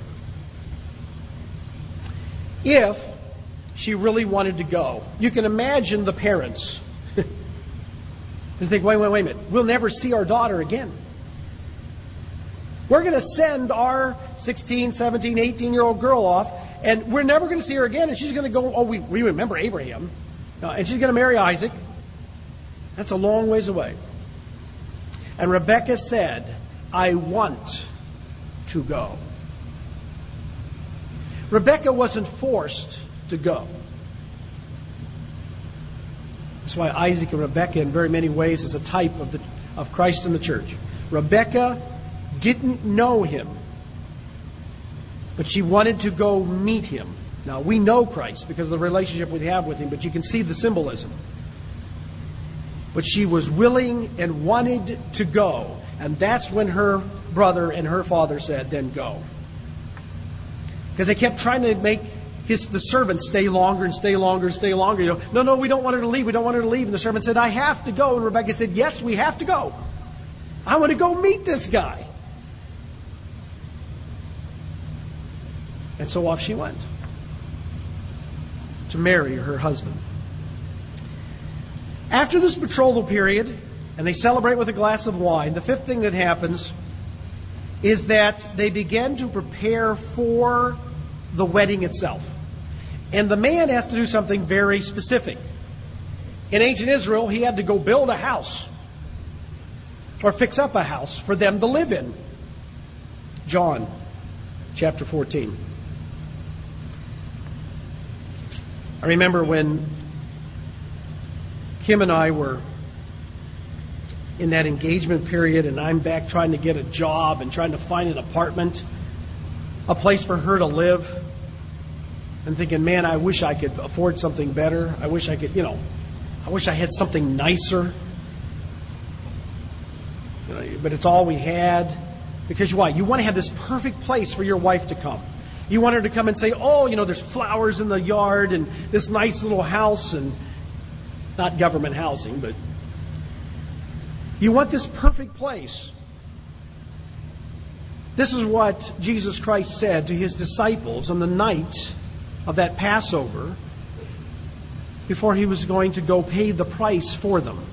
if she really wanted to go. You can imagine the parents. They think, wait, wait, wait a minute. We'll never see our daughter again. We're going to send our sixteen, seventeen, eighteen-year-old girl off, and we're never going to see her again, and she's going to go, oh, we, we remember Abraham, uh, and she's going to marry Isaac. That's a long ways away. And Rebecca said, I want to go. Rebecca wasn't forced to go. That's why Isaac and Rebecca, in very many ways, is a type of the of Christ in the church. Rebecca didn't know Him, but she wanted to go meet Him. Now, we know Christ because of the relationship we have with Him, but you can see the symbolism. But she was willing and wanted to go. And that's when her brother and her father said, then go. Because they kept trying to make his, the servant stay longer and stay longer and stay longer. You know, no, no, we don't want her to leave. We don't want her to leave. And the servant said, I have to go. And Rebecca said, yes, we have to go. I want to go meet this guy. And so off she went to marry her husband. After this betrothal period, and they celebrate with a glass of wine, the fifth thing that happens is that they begin to prepare for the wedding itself. And the man has to do something very specific. In ancient Israel, he had to go build a house or fix up a house for them to live in. John chapter fourteen. I remember when Kim and I were in that engagement period, and I'm back trying to get a job and trying to find an apartment, a place for her to live. And thinking, man, I wish I could afford something better. I wish I could, you know, I wish I had something nicer. You know, but it's all we had. Because why? You want to have this perfect place for your wife to come. You want her to come and say, oh, you know, there's flowers in the yard and this nice little house, and not government housing, but you want this perfect place. This is what Jesus Christ said to his disciples on the night of that Passover before he was going to go pay the price for them.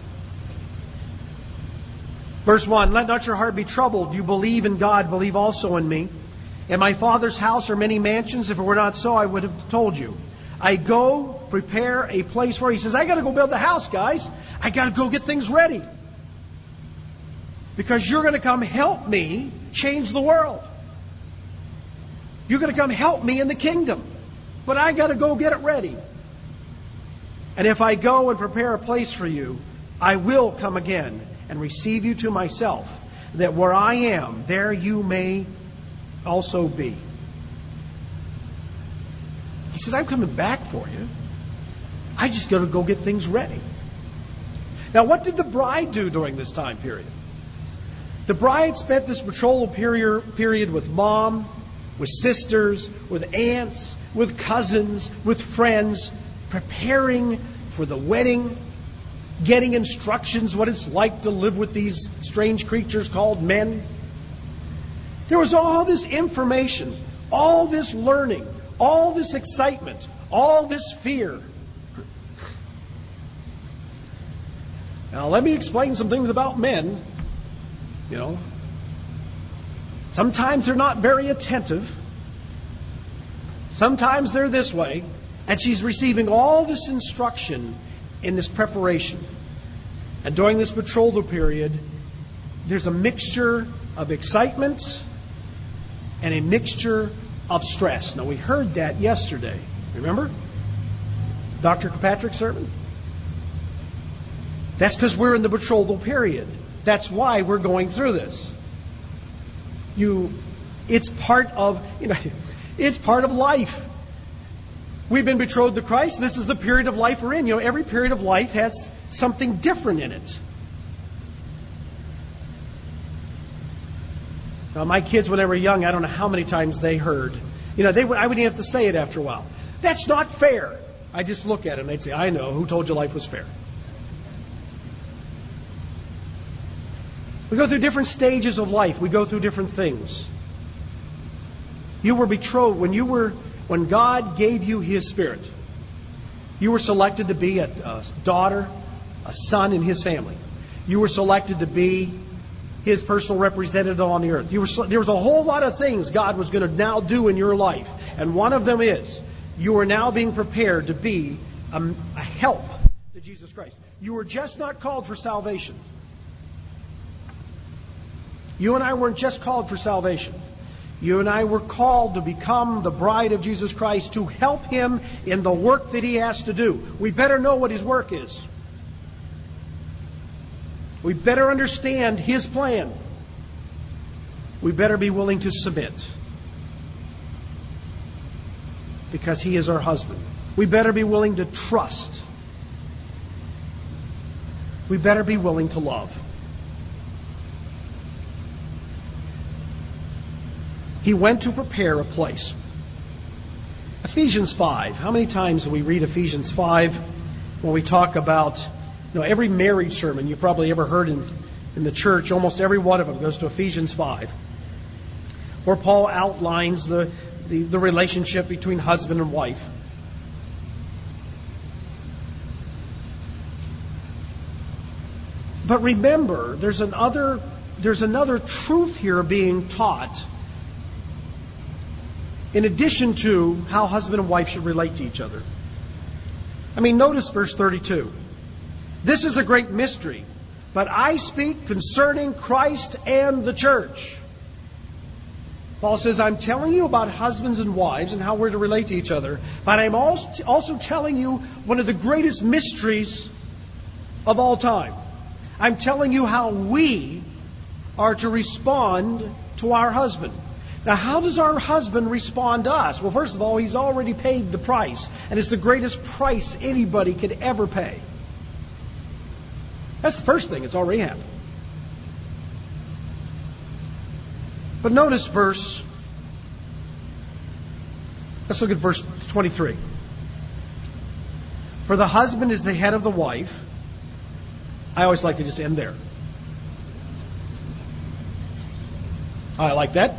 Verse one, let not your heart be troubled. You believe in God, believe also in me. In my Father's house are many mansions. If it were not so, I would have told you. I go prepare a place for you. He says, I got to go build the house, guys. I got to go get things ready. Because you're going to come help me change the world. You're going to come help me in the kingdom. But I got to go get it ready. And if I go and prepare a place for you, I will come again and receive you to myself, that where I am, there you may also be. He says, I'm coming back for you. I just got to go get things ready. Now, what did the bride do during this time period? The bride spent this betrothal period with mom, with sisters, with aunts, with cousins, with friends, preparing for the wedding, getting instructions what it's like to live with these strange creatures called men. There was all this information, all this learning, all this excitement, all this fear. Now, let me explain some things about men. You know, sometimes they're not very attentive. Sometimes they're this way. And she's receiving all this instruction in this preparation. And during this betrothal period, there's a mixture of excitement and a mixture of stress. Now, we heard that yesterday. Remember? Doctor Kirkpatrick's sermon? That's because we're in the betrothal period. That's why we're going through this. You, it's part of, you know, it's part of life. We've been betrothed to Christ. This is the period of life we're in. You know, every period of life has something different in it. Now, my kids, when they were young, I don't know how many times they heard. You know, they would, I wouldn't have to say it after a while. That's not fair. I just look at them. They'd say, I know. Who told you life was fair? We go through different stages of life. We go through different things. You were betrothed when you were, when God gave you His Spirit. You were selected to be a, a daughter, a son in His family. You were selected to be His personal representative on the earth. You were, there was a whole lot of things God was going to now do in your life. And one of them is, you are now being prepared to be a, a help to Jesus Christ. You were just not called for salvation. You and I weren't just called for salvation. You and I were called to become the bride of Jesus Christ, to help Him in the work that He has to do. We better know what His work is. We better understand His plan. We better be willing to submit. Because He is our husband. We better be willing to trust. We better be willing to love. He went to prepare a place. Ephesians five. How many times do we read Ephesians five when we talk about, you know, every marriage sermon you've probably ever heard in, in the church, almost every one of them goes to Ephesians five, where Paul outlines the, the, the relationship between husband and wife. But remember, there's another, there's another truth here being taught in addition to how husband and wife should relate to each other. I mean, notice verse thirty-two. This is a great mystery, but I speak concerning Christ and the church. Paul says, I'm telling you about husbands and wives and how we're to relate to each other, but I'm also telling you one of the greatest mysteries of all time. I'm telling you how we are to respond to our husband. Now, how does our husband respond to us? Well, first of all, he's already paid the price, and it's the greatest price anybody could ever pay. That's the first thing. It's already happened. But notice verse, let's look at verse twenty-three. For the husband is the head of the wife. I always like to just end there. I like that.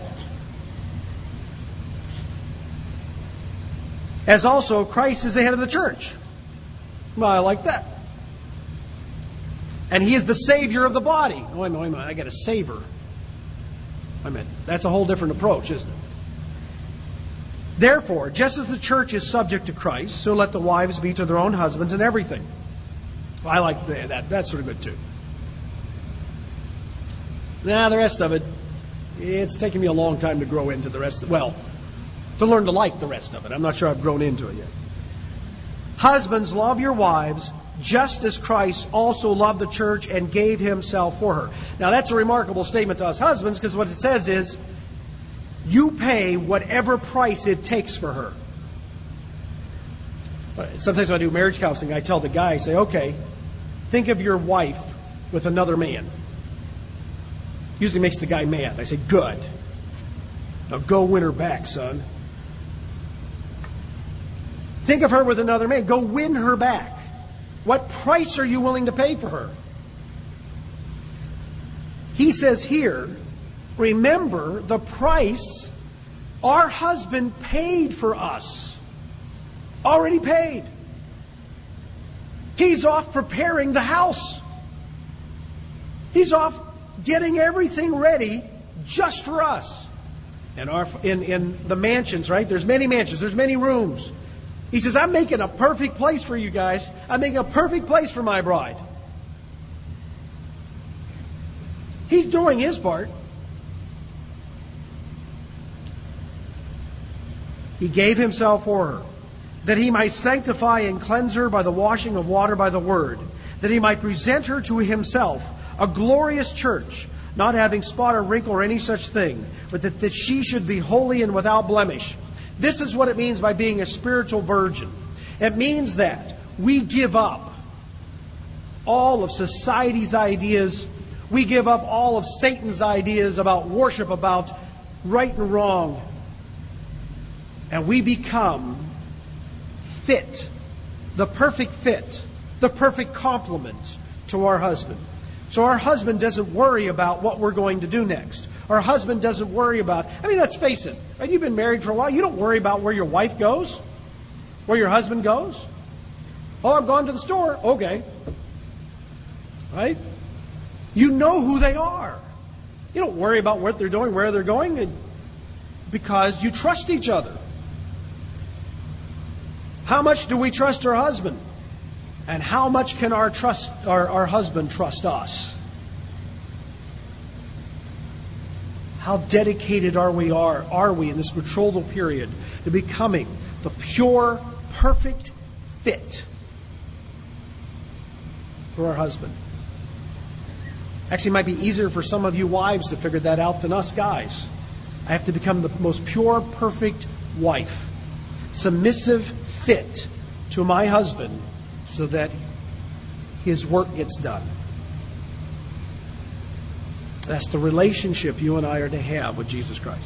As also Christ is the head of the church. Well, I like that. And he is the Savior of the body. Oh, wait a minute, wait a minute. I got a savor. I mean, that's a whole different approach, isn't it? Therefore, just as the church is subject to Christ, so let the wives be to their own husbands in everything. Well, I like that. That's sort of good too. Now, the rest of it, it's taken me a long time to grow into the rest of it. Well, to learn to like the rest of it. I'm not sure I've grown into it yet. Husbands, love your wives, just as Christ also loved the church and gave himself for her. Now, that's a remarkable statement to us husbands, because what it says is, you pay whatever price it takes for her. Sometimes when I do marriage counseling, I tell the guy, I say, okay, think of your wife with another man. Usually makes the guy mad. I say, good. Now go win her back, son. Think of her with another man. Go win her back. What price are you willing to pay for her? He says here, remember the price our husband paid for us. Already paid. He's off preparing the house. He's off getting everything ready just for us. And our, in, in the mansions, right? There's many mansions. There's many rooms. He says, I'm making a perfect place for you guys. I'm making a perfect place for my bride. He's doing his part. He gave himself for her, that he might sanctify and cleanse her by the washing of water by the word, that he might present her to himself, a glorious church, not having spot or wrinkle or any such thing, but that, that she should be holy and without blemish. This is what it means by being a spiritual virgin. It means that we give up all of society's ideas. We give up all of Satan's ideas about worship, about right and wrong. And we become fit, the perfect fit, the perfect complement to our husband. So our husband doesn't worry about what we're going to do next. Our husband doesn't worry about, I mean, let's face it, right? You've been married for a while. You don't worry about where your wife goes, where your husband goes. Oh, I've gone to the store. Okay. Right? You know who they are. You don't worry about what they're doing, where they're going, because you trust each other. How much do we trust our husband? And how much can our trust our, our husband trust us? How dedicated are we are are we in this betrothal period to becoming the pure, perfect fit for our husband? Actually, it might be easier for some of you wives to figure that out than us guys. I have to become the most pure, perfect wife, submissive, fit to my husband, so that his work gets done. That's the relationship you and I are to have with Jesus Christ.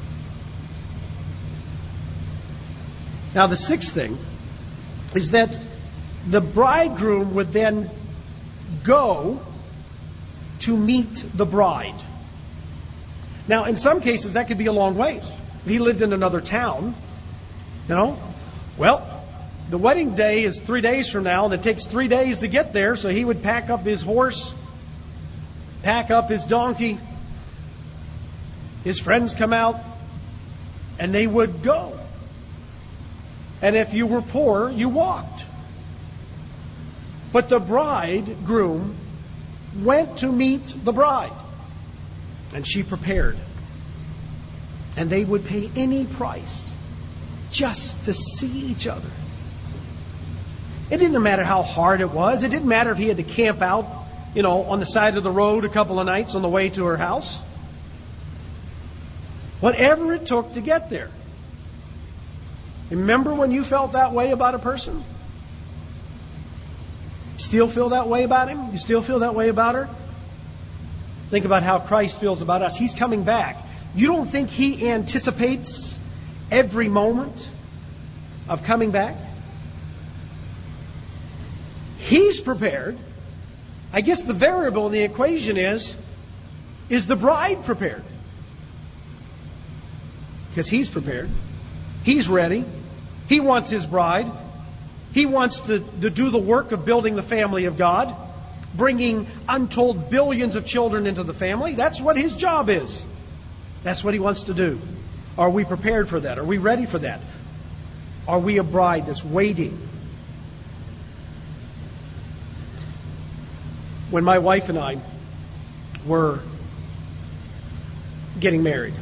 Now, the sixth thing is that the bridegroom would then go to meet the bride. Now, in some cases, that could be a long ways. If he lived in another town, you know, well, the wedding day is three days from now, and it takes three days to get there, so he would pack up his horse pack up his donkey. His friends come out, and they would go. And if you were poor, you walked. But the bridegroom went to meet the bride, and she prepared. And they would pay any price just to see each other. It didn't matter how hard it was. It didn't matter if he had to camp out, you know, on the side of the road a couple of nights on the way to her house. Whatever it took to get there. Remember when you felt that way about a person? Still feel that way about him? You still feel that way about her? Think about how Christ feels about us. He's coming back. You don't think He anticipates every moment of coming back? He's prepared. I guess the variable in the equation is, is the bride prepared? Because He's prepared. He's ready. He wants His bride. He wants to, to do the work of building the family of God, bringing untold billions of children into the family. That's what His job is. That's what He wants to do. Are we prepared for that? Are we ready for that? Are we a bride that's waiting? When my wife and I were getting married,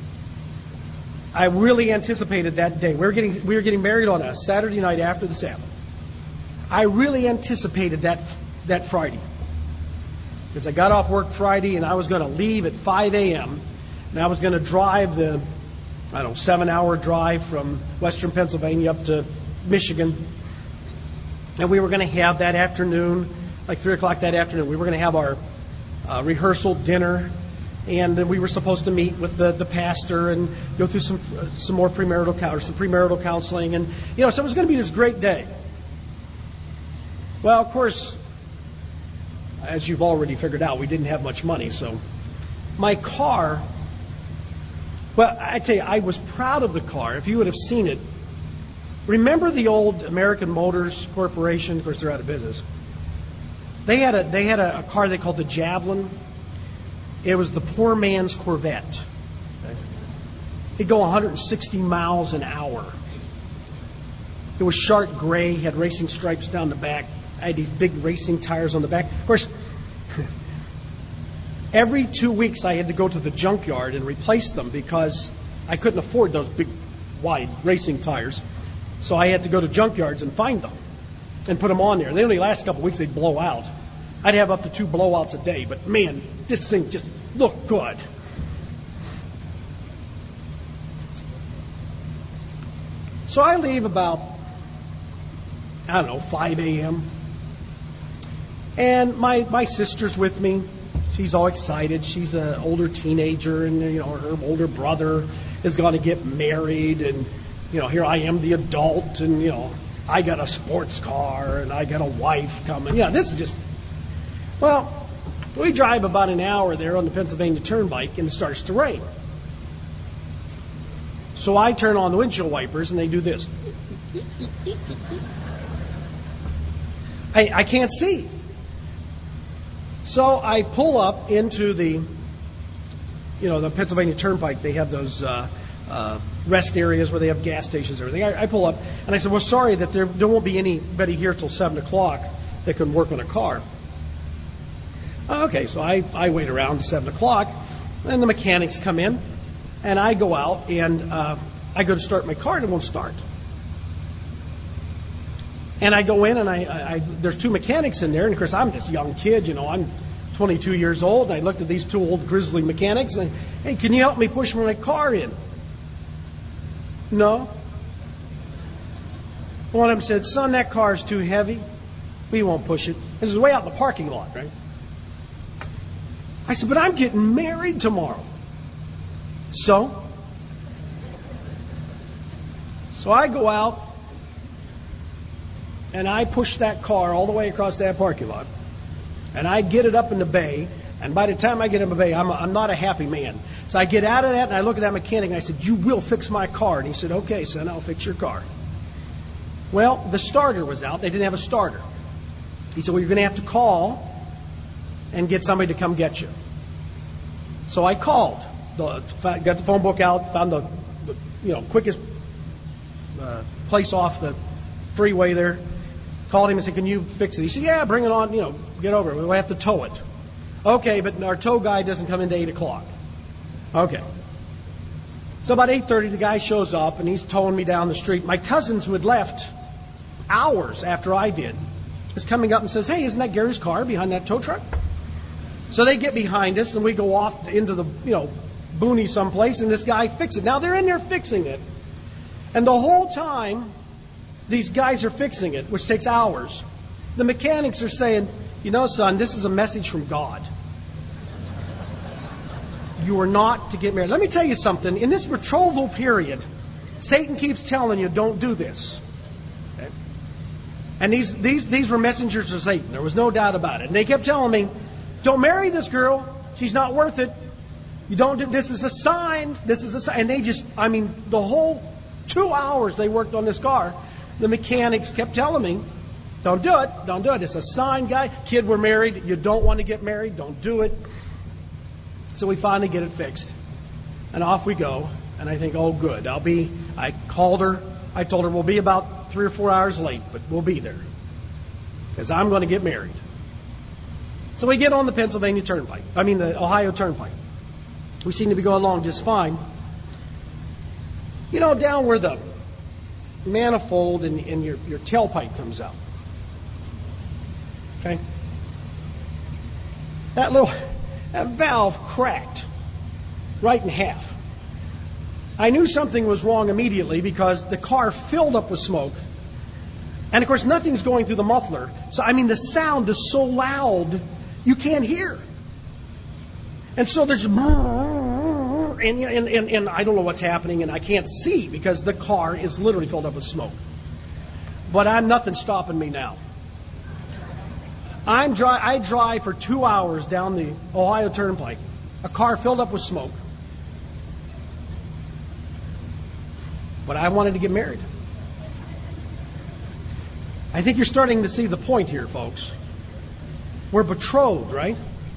I really anticipated that day. We were getting we were getting married on a Saturday night after the Sabbath. I really anticipated that that Friday. Because I got off work Friday and I was going to leave at five a.m. and I was going to drive the, I don't know, seven-hour drive from western Pennsylvania up to Michigan. And we were going to have that afternoon, like three o'clock that afternoon, we were going to have our uh, rehearsal dinner. And we were supposed to meet with the, the pastor and go through some uh, some more premarital counseling, some premarital counseling, and you know, so it was going to be this great day. Well, of course, as you've already figured out, we didn't have much money, so my car. Well, I tell you, I was proud of the car. If you would have seen it, remember the old American Motors Corporation? Of course, they're out of business. They had a they had a, a car they called the Javelin. It was the poor man's Corvette. It'd go one hundred sixty miles an hour. It was sharp gray, had racing stripes down the back. I had these big racing tires on the back. Of course, every two weeks I had to go to the junkyard and replace them because I couldn't afford those big, wide racing tires. So I had to go to junkyards and find them and put them on there. They only last a couple of weeks, they'd blow out. I'd have up to two blowouts a day, but man, this thing just looked good. So I leave about, I don't know, five a.m. And my, my sister's with me. She's all excited. She's an older teenager, and you know, her older brother is going to get married, and you know, here I am, the adult, and you know, I got a sports car, and I got a wife coming. Yeah, this is just. Well, we drive about an hour there on the Pennsylvania Turnpike, and it starts to rain. So I turn on the windshield wipers, and they do this. I, I can't see. So I pull up into the, you know, the Pennsylvania Turnpike. They have those uh, uh, rest areas where they have gas stations and everything. I, I pull up, and I said, well, sorry that there, there won't be anybody here till seven o'clock that can work on a car. Okay, so I, I wait around seven o'clock, and the mechanics come in, and I go out, and uh, I go to start my car, and it won't start. And I go in, and I, I, I there's two mechanics in there, and of course I'm this young kid, you know, I'm twenty-two years old, and I looked at these two old grizzly mechanics, and hey, can you help me push my car in? No. One of them said, son, that car's too heavy. We won't push it. This is way out in the parking lot, right? I said, but I'm getting married tomorrow. So? So I go out, and I push that car all the way across that parking lot, and I get it up in the bay, and by the time I get in the bay, I'm, a, I'm not a happy man. So I get out of that, and I look at that mechanic, and I said, you will fix my car. And he said, okay, son, I'll fix your car. Well, the starter was out. They didn't have a starter. He said, well, you're going to have to call and get somebody to come get you. So I called, the, got the phone book out, found the, the you know quickest uh, place off the freeway there. Called him and said, "Can you fix it?" He said, "Yeah, bring it on. You know, get over it. We'll have to tow it." Okay, but our tow guy doesn't come into eight o'clock. Okay. So about eight thirty, the guy shows up and he's towing me down the street. My cousins who had left hours after I did is coming up and says, "Hey, isn't that Gary's car behind that tow truck?" So they get behind us and we go off into the, you know, boonies someplace, and this guy fixes it. Now they're in there fixing it. And the whole time these guys are fixing it, which takes hours, the mechanics are saying, "You know, son, this is a message from God. You are not to get married." Let me tell you something. In this betrothal period, Satan keeps telling you, don't do this. Okay? And these, these, these were messengers of Satan. There was no doubt about it. And they kept telling me, don't marry this girl. She's not worth it. You don't do, this is a sign. This is a sign. And they just, I mean, the whole two hours they worked on this car, the mechanics kept telling me, don't do it. Don't do it. It's a sign, guy. Kid, we're married. You don't want to get married. Don't do it. So we finally get it fixed. And off we go. And I think, oh, good. I'll be, I called her. I told her we'll be about three or four hours late, but we'll be there. Because I'm going to get married. So we get on the Pennsylvania Turnpike. I mean, the Ohio Turnpike. We seem to be going along just fine. You know, down where the manifold and, and your, your tailpipe comes out. Okay? That little... That valve cracked right in half. I knew something was wrong immediately because the car filled up with smoke. And, of course, nothing's going through the muffler. So, I mean, the sound is so loud you can't hear. And so there's... And, and, and, and I don't know what's happening, and I can't see because the car is literally filled up with smoke. But I'm nothing's stopping me now. I'm dry, I drive for two hours down the Ohio Turnpike, a car filled up with smoke. But I wanted to get married. I think you're starting to see the point here, folks. We're betrothed, right?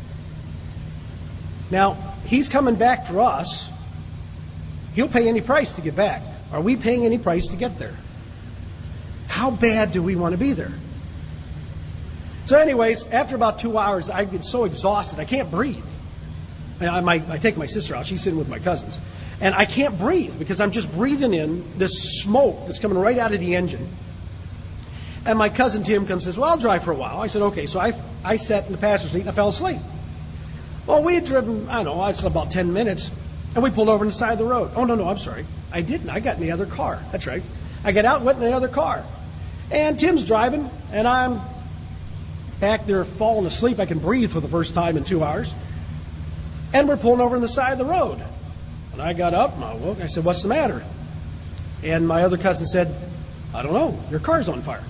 Now, he's coming back for us. He'll pay any price to get back. Are we paying any price to get there? How bad do we want to be there? So anyways, after about two hours, I get so exhausted, I can't breathe. I, I, my, I take my sister out. She's sitting with my cousins. And I can't breathe because I'm just breathing in this smoke that's coming right out of the engine. And my cousin Tim comes and says, well, I'll drive for a while. I said, okay. So I, I sat in the passenger seat and I fell asleep. Well, we had driven, I don't know, it's about ten minutes. And we pulled over on the side of the road. Oh, no, no, I'm sorry. I didn't. I got in the other car. That's right. I got out and went in the other car. And Tim's driving, and I'm back there falling asleep. I can breathe for the first time in two hours. And we're pulling over on the side of the road. And I got up and I woke. I said, what's the matter? And my other cousin said, I don't know. Your car's on fire.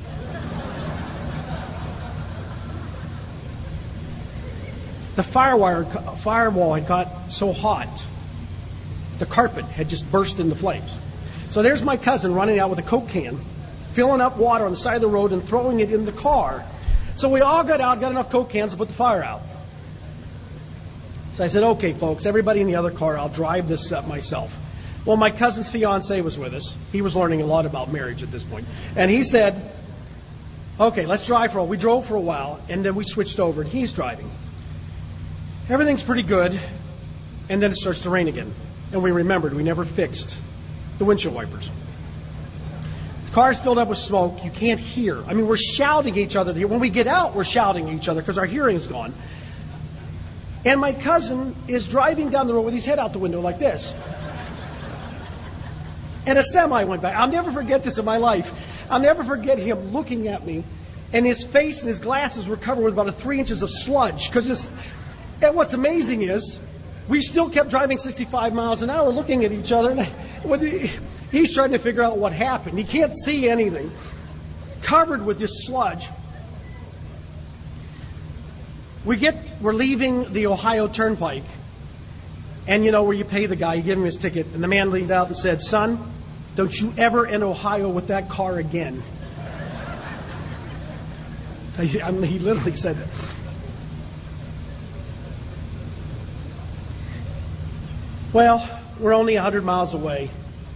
The firewire, firewall had got so hot, the carpet had just burst into flames. So there's my cousin running out with a Coke can, filling up water on the side of the road and throwing it in the car. So we all got out, got enough Coke cans to put the fire out. So I said, okay, folks, everybody in the other car, I'll drive this up myself. Well, my cousin's fiance was with us. He was learning a lot about marriage at this point. And he said, okay, let's drive for a while. We drove for a while, and then we switched over, and he's driving. Everything's pretty good, and then it starts to rain again. And we remembered we never fixed the windshield wipers. Car's filled up with smoke. You can't hear. I mean, we're shouting at each other. When we get out, we're shouting at each other because our hearing is gone. And my cousin is driving down the road with his head out the window like this. And a semi went by. I'll never forget this in my life. I'll never forget him looking at me, and his face and his glasses were covered with about a three inches of sludge. Because this, and what's amazing is, we still kept driving sixty-five miles an hour, looking at each other. And with the, he's trying to figure out what happened. He can't see anything, covered with this sludge. We get, we're leaving the Ohio Turnpike, and you know where you pay the guy, you give him his ticket, and the man leaned out and said, son, don't you ever enter Ohio with that car again. I mean, he literally said that. Well, we're only one hundred miles away.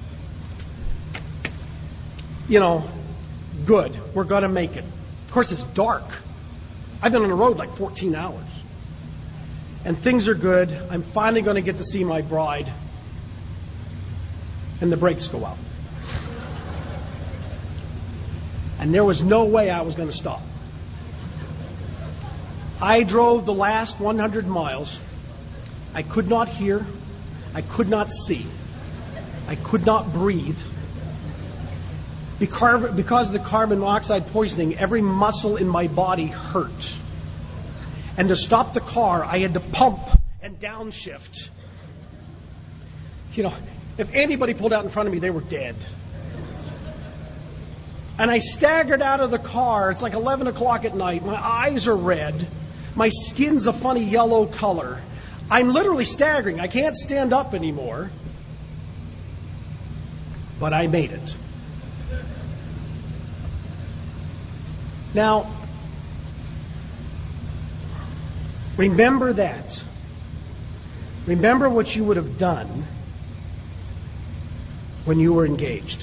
You know, good. We're going to make it. Of course, it's dark. I've been on the road like fourteen hours. And things are good. I'm finally going to get to see my bride. And the brakes go out. And there was no way I was going to stop. I drove the last one hundred miles. I could not hear. I could not see. I could not breathe. Because of the carbon monoxide poisoning, every muscle in my body hurt. And to stop the car, I had to pump and downshift. You know, if anybody pulled out in front of me, they were dead. And I staggered out of the car. It's like eleven o'clock at night. My eyes are red. My skin's a funny yellow color. I'm literally staggering. I can't stand up anymore. But I made it. Now, remember that. Remember what you would have done when you were engaged.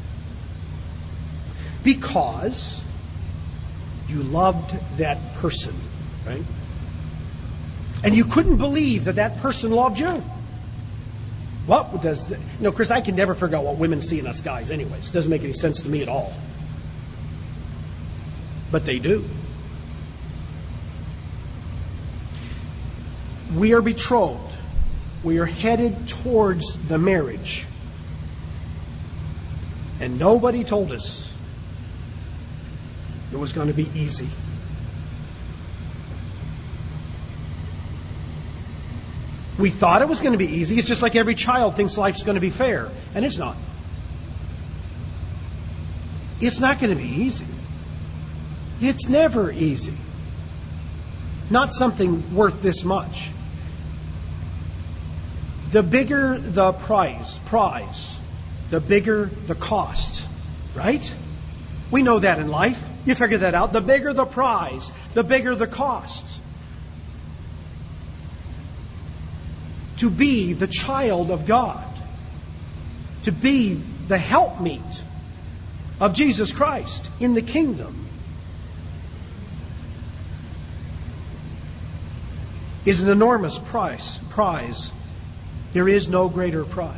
Because you loved that person, right? And you couldn't believe that that person loved you. What does... The, you know, Chris, I can never figure out what women see in us guys anyways. It doesn't make any sense to me at all. But they do. We are betrothed. We are headed towards the marriage. And nobody told us it was going to be easy. We thought it was going to be easy. It's just like every child thinks life's going to be fair. And it's not. It's not going to be easy. It's never easy. Not something worth this much. The bigger the prize, prize, the bigger the cost. Right? We know that in life. You figure that out. The bigger the prize, the bigger the cost. To be the child of God. To be the helpmeet of Jesus Christ in the kingdom is an enormous price, prize. There is no greater prize.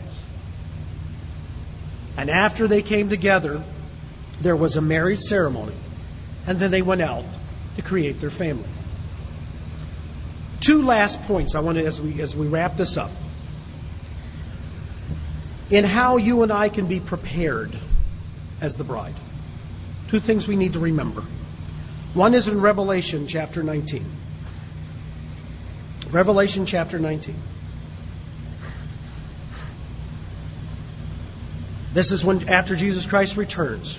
And after they came together, there was a marriage ceremony. And then they went out to create their family. Two last points I want to, as we as we wrap this up, in how you and I can be prepared as the bride. Two things we need to remember. One is in Revelation chapter nineteen. Revelation chapter nineteen. This is when after Jesus Christ returns.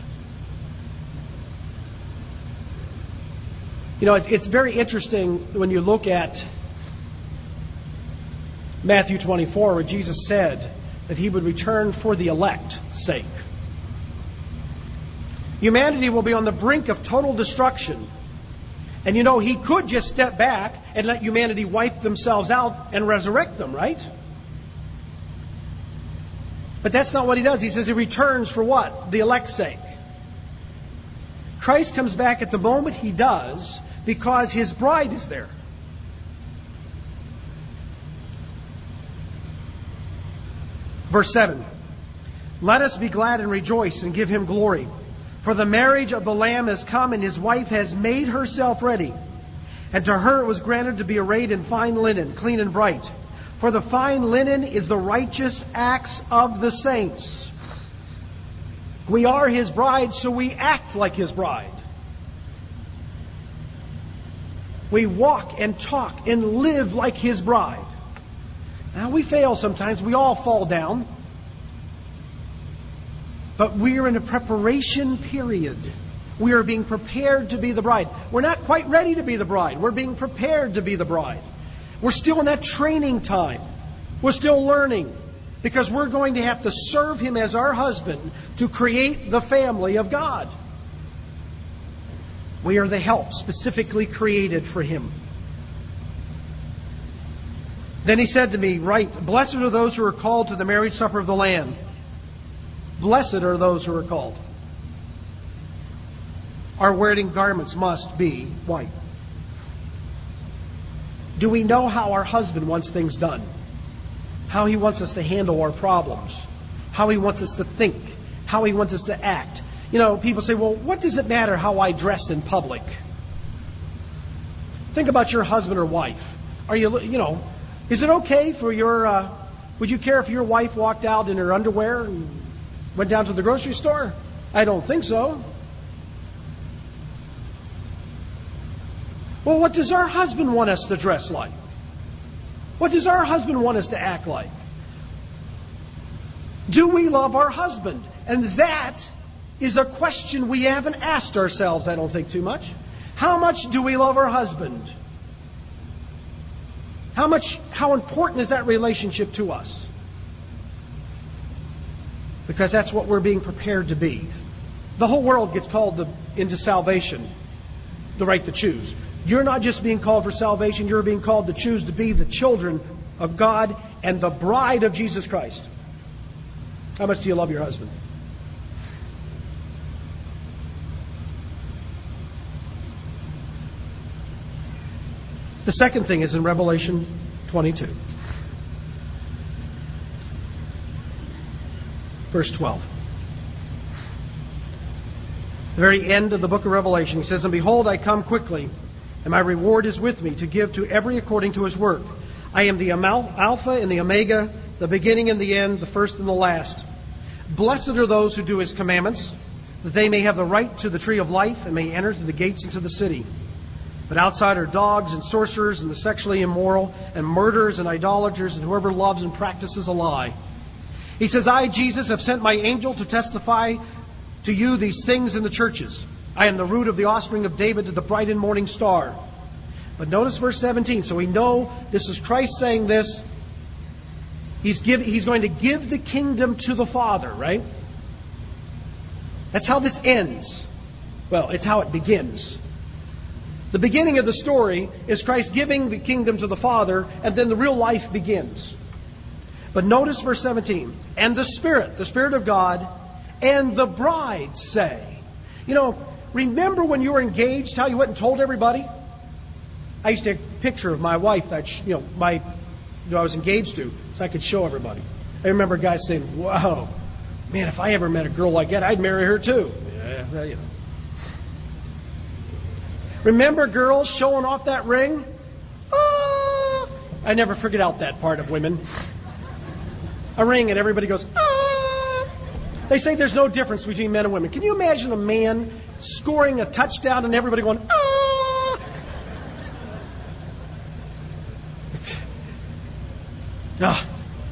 You know, it's very interesting when you look at Matthew twenty-four, where Jesus said that he would return for the elect's sake. Humanity will be on the brink of total destruction. And you know, he could just step back and let humanity wipe themselves out and resurrect them, right? But that's not what he does. He says he returns for what? The elect's sake. Christ comes back at the moment he does because his bride is there. Verse seven. Let us be glad and rejoice and give him glory. For the marriage of the Lamb has come, and his wife has made herself ready. And to her it was granted to be arrayed in fine linen, clean and bright. For the fine linen is the righteous acts of the saints. We are his bride, so we act like his bride. We walk and talk and live like his bride. Now, we fail sometimes. We all fall down. But we are in a preparation period. We are being prepared to be the bride. We're not quite ready to be the bride. We're being prepared to be the bride. We're still in that training time. We're still learning. Because we're going to have to serve him as our husband to create the family of God. We are the help specifically created for him. Then he said to me, "Write, blessed are those who are called to the marriage supper of the Lamb." Blessed are those who are called. Our wedding garments must be white. Do we know how our husband wants things done? How he wants us to handle our problems? How he wants us to think? How he wants us to act? You know, people say, well, what does it matter how I dress in public? Think about your husband or wife. Are you, you know, is it okay for your, uh, would you care if your wife walked out in her underwear and went down to the grocery store? I don't think so. Well, what does our husband want us to dress like? What does our husband want us to act like? Do we love our husband? And that is a question we haven't asked ourselves, I don't think, too much. How much do we love our husband? How much, how important is that relationship to us? Because that's what we're being prepared to be. The whole world gets called to, into salvation, the right to choose. You're not just being called for salvation, you're being called to choose to be the children of God and the bride of Jesus Christ. How much do you love your husband? The second thing is in Revelation twenty-two. Verse twelve. The very end of the book of Revelation, he says, "And behold, I come quickly, and my reward is with me to give to every according to his work. I am the Alpha and the Omega, the beginning and the end, the first and the last. Blessed are those who do his commandments, that they may have the right to the tree of life and may enter through the gates into the city. But outside are dogs and sorcerers and the sexually immoral and murderers and idolaters and whoever loves and practices a lie." He says, "I, Jesus, have sent my angel to testify to you these things in the churches. I am the root of the offspring of David, to the bright and morning star." But notice verse seventeen. So we know this is Christ saying this. He's, give, he's going to give the kingdom to the Father, right? That's how this ends. Well, it's how it begins. The beginning of the story is Christ giving the kingdom to the Father, and then the real life begins. But notice verse seventeen. "And the Spirit, the Spirit of God, and the bride say." You know, remember when you were engaged, how you went and told everybody? I used to take a picture of my wife that, you know, my, who I was engaged to, so I could show everybody. I remember guys saying, "Wow, man, if I ever met a girl like that, I'd marry her too." Yeah, well, you know. Remember girls showing off that ring? Ah! I never forget out that part of women. A ring and everybody goes, "Ah!" They say there's no difference between men and women. Can you imagine a man scoring a touchdown and everybody going, "Ah!" Ah.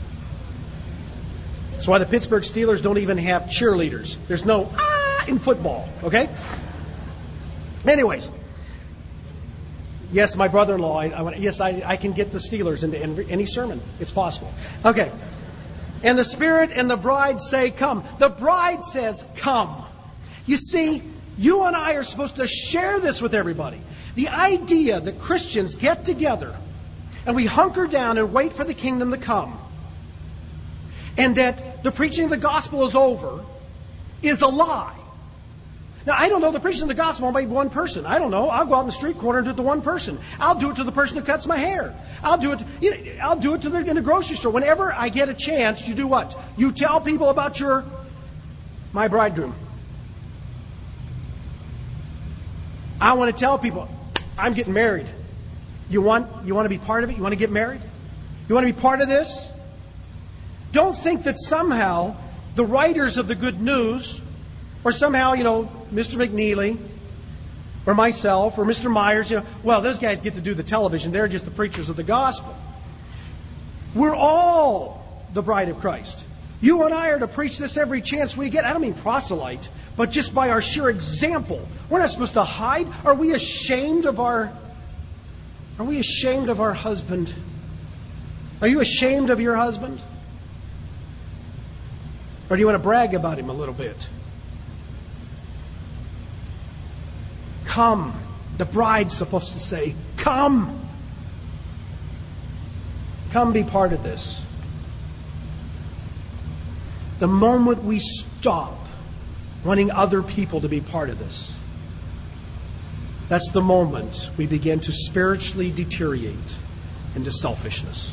That's why the Pittsburgh Steelers don't even have cheerleaders. There's no "ah" in football, okay? Anyways. Yes, my brother-in-law, I, I, yes, I, I can get the Steelers into any sermon. It's possible. Okay. "And the Spirit and the bride say, come." The bride says, "Come." You see, you and I are supposed to share this with everybody. The idea that Christians get together and we hunker down and wait for the kingdom to come, and that the preaching of the gospel is over, is a lie. Now, I don't know the preaching of the gospel by one person. I don't know. I'll go out in the street corner and do it to one person. I'll do it to the person who cuts my hair. I'll do it. To, you know, I'll do it to the, in the grocery store. Whenever I get a chance, you do what? You tell people about your my bridegroom. I want to tell people, I'm getting married. You want you want to be part of it? You want to get married? You want to be part of this? Don't think that somehow the writers of the good news, or somehow, you know, Mister McNeely, or myself, or Mister Myers, you know, well, those guys get to do the television. They're just the preachers of the gospel. We're all the bride of Christ. You and I are to preach this every chance we get. I don't mean proselyte, but just by our sheer example. We're not supposed to hide. Are we ashamed of our, are we ashamed of our husband? Are you ashamed of your husband? Or do you want to brag about him a little bit? Come. The bride's supposed to say, come. Come be part of this. The moment we stop wanting other people to be part of this, that's the moment we begin to spiritually deteriorate into selfishness.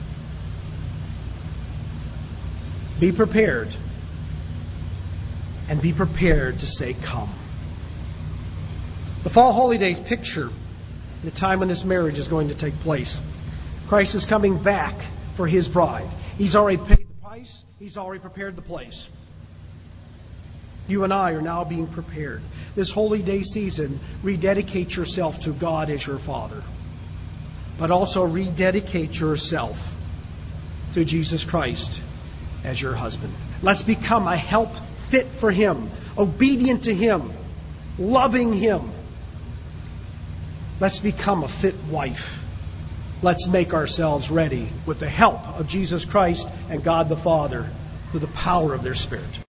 Be prepared, and be prepared to say, come. The fall holy days picture the time when this marriage is going to take place. Christ is coming back for His bride. He's already paid the price. He's already prepared the place. You and I are now being prepared. This holy day season, rededicate yourself to God as your Father. But also rededicate yourself to Jesus Christ as your husband. Let's become a help fit for Him, obedient to Him, loving Him. Let's become a fit wife. Let's make ourselves ready with the help of Jesus Christ and God the Father through the power of their Spirit.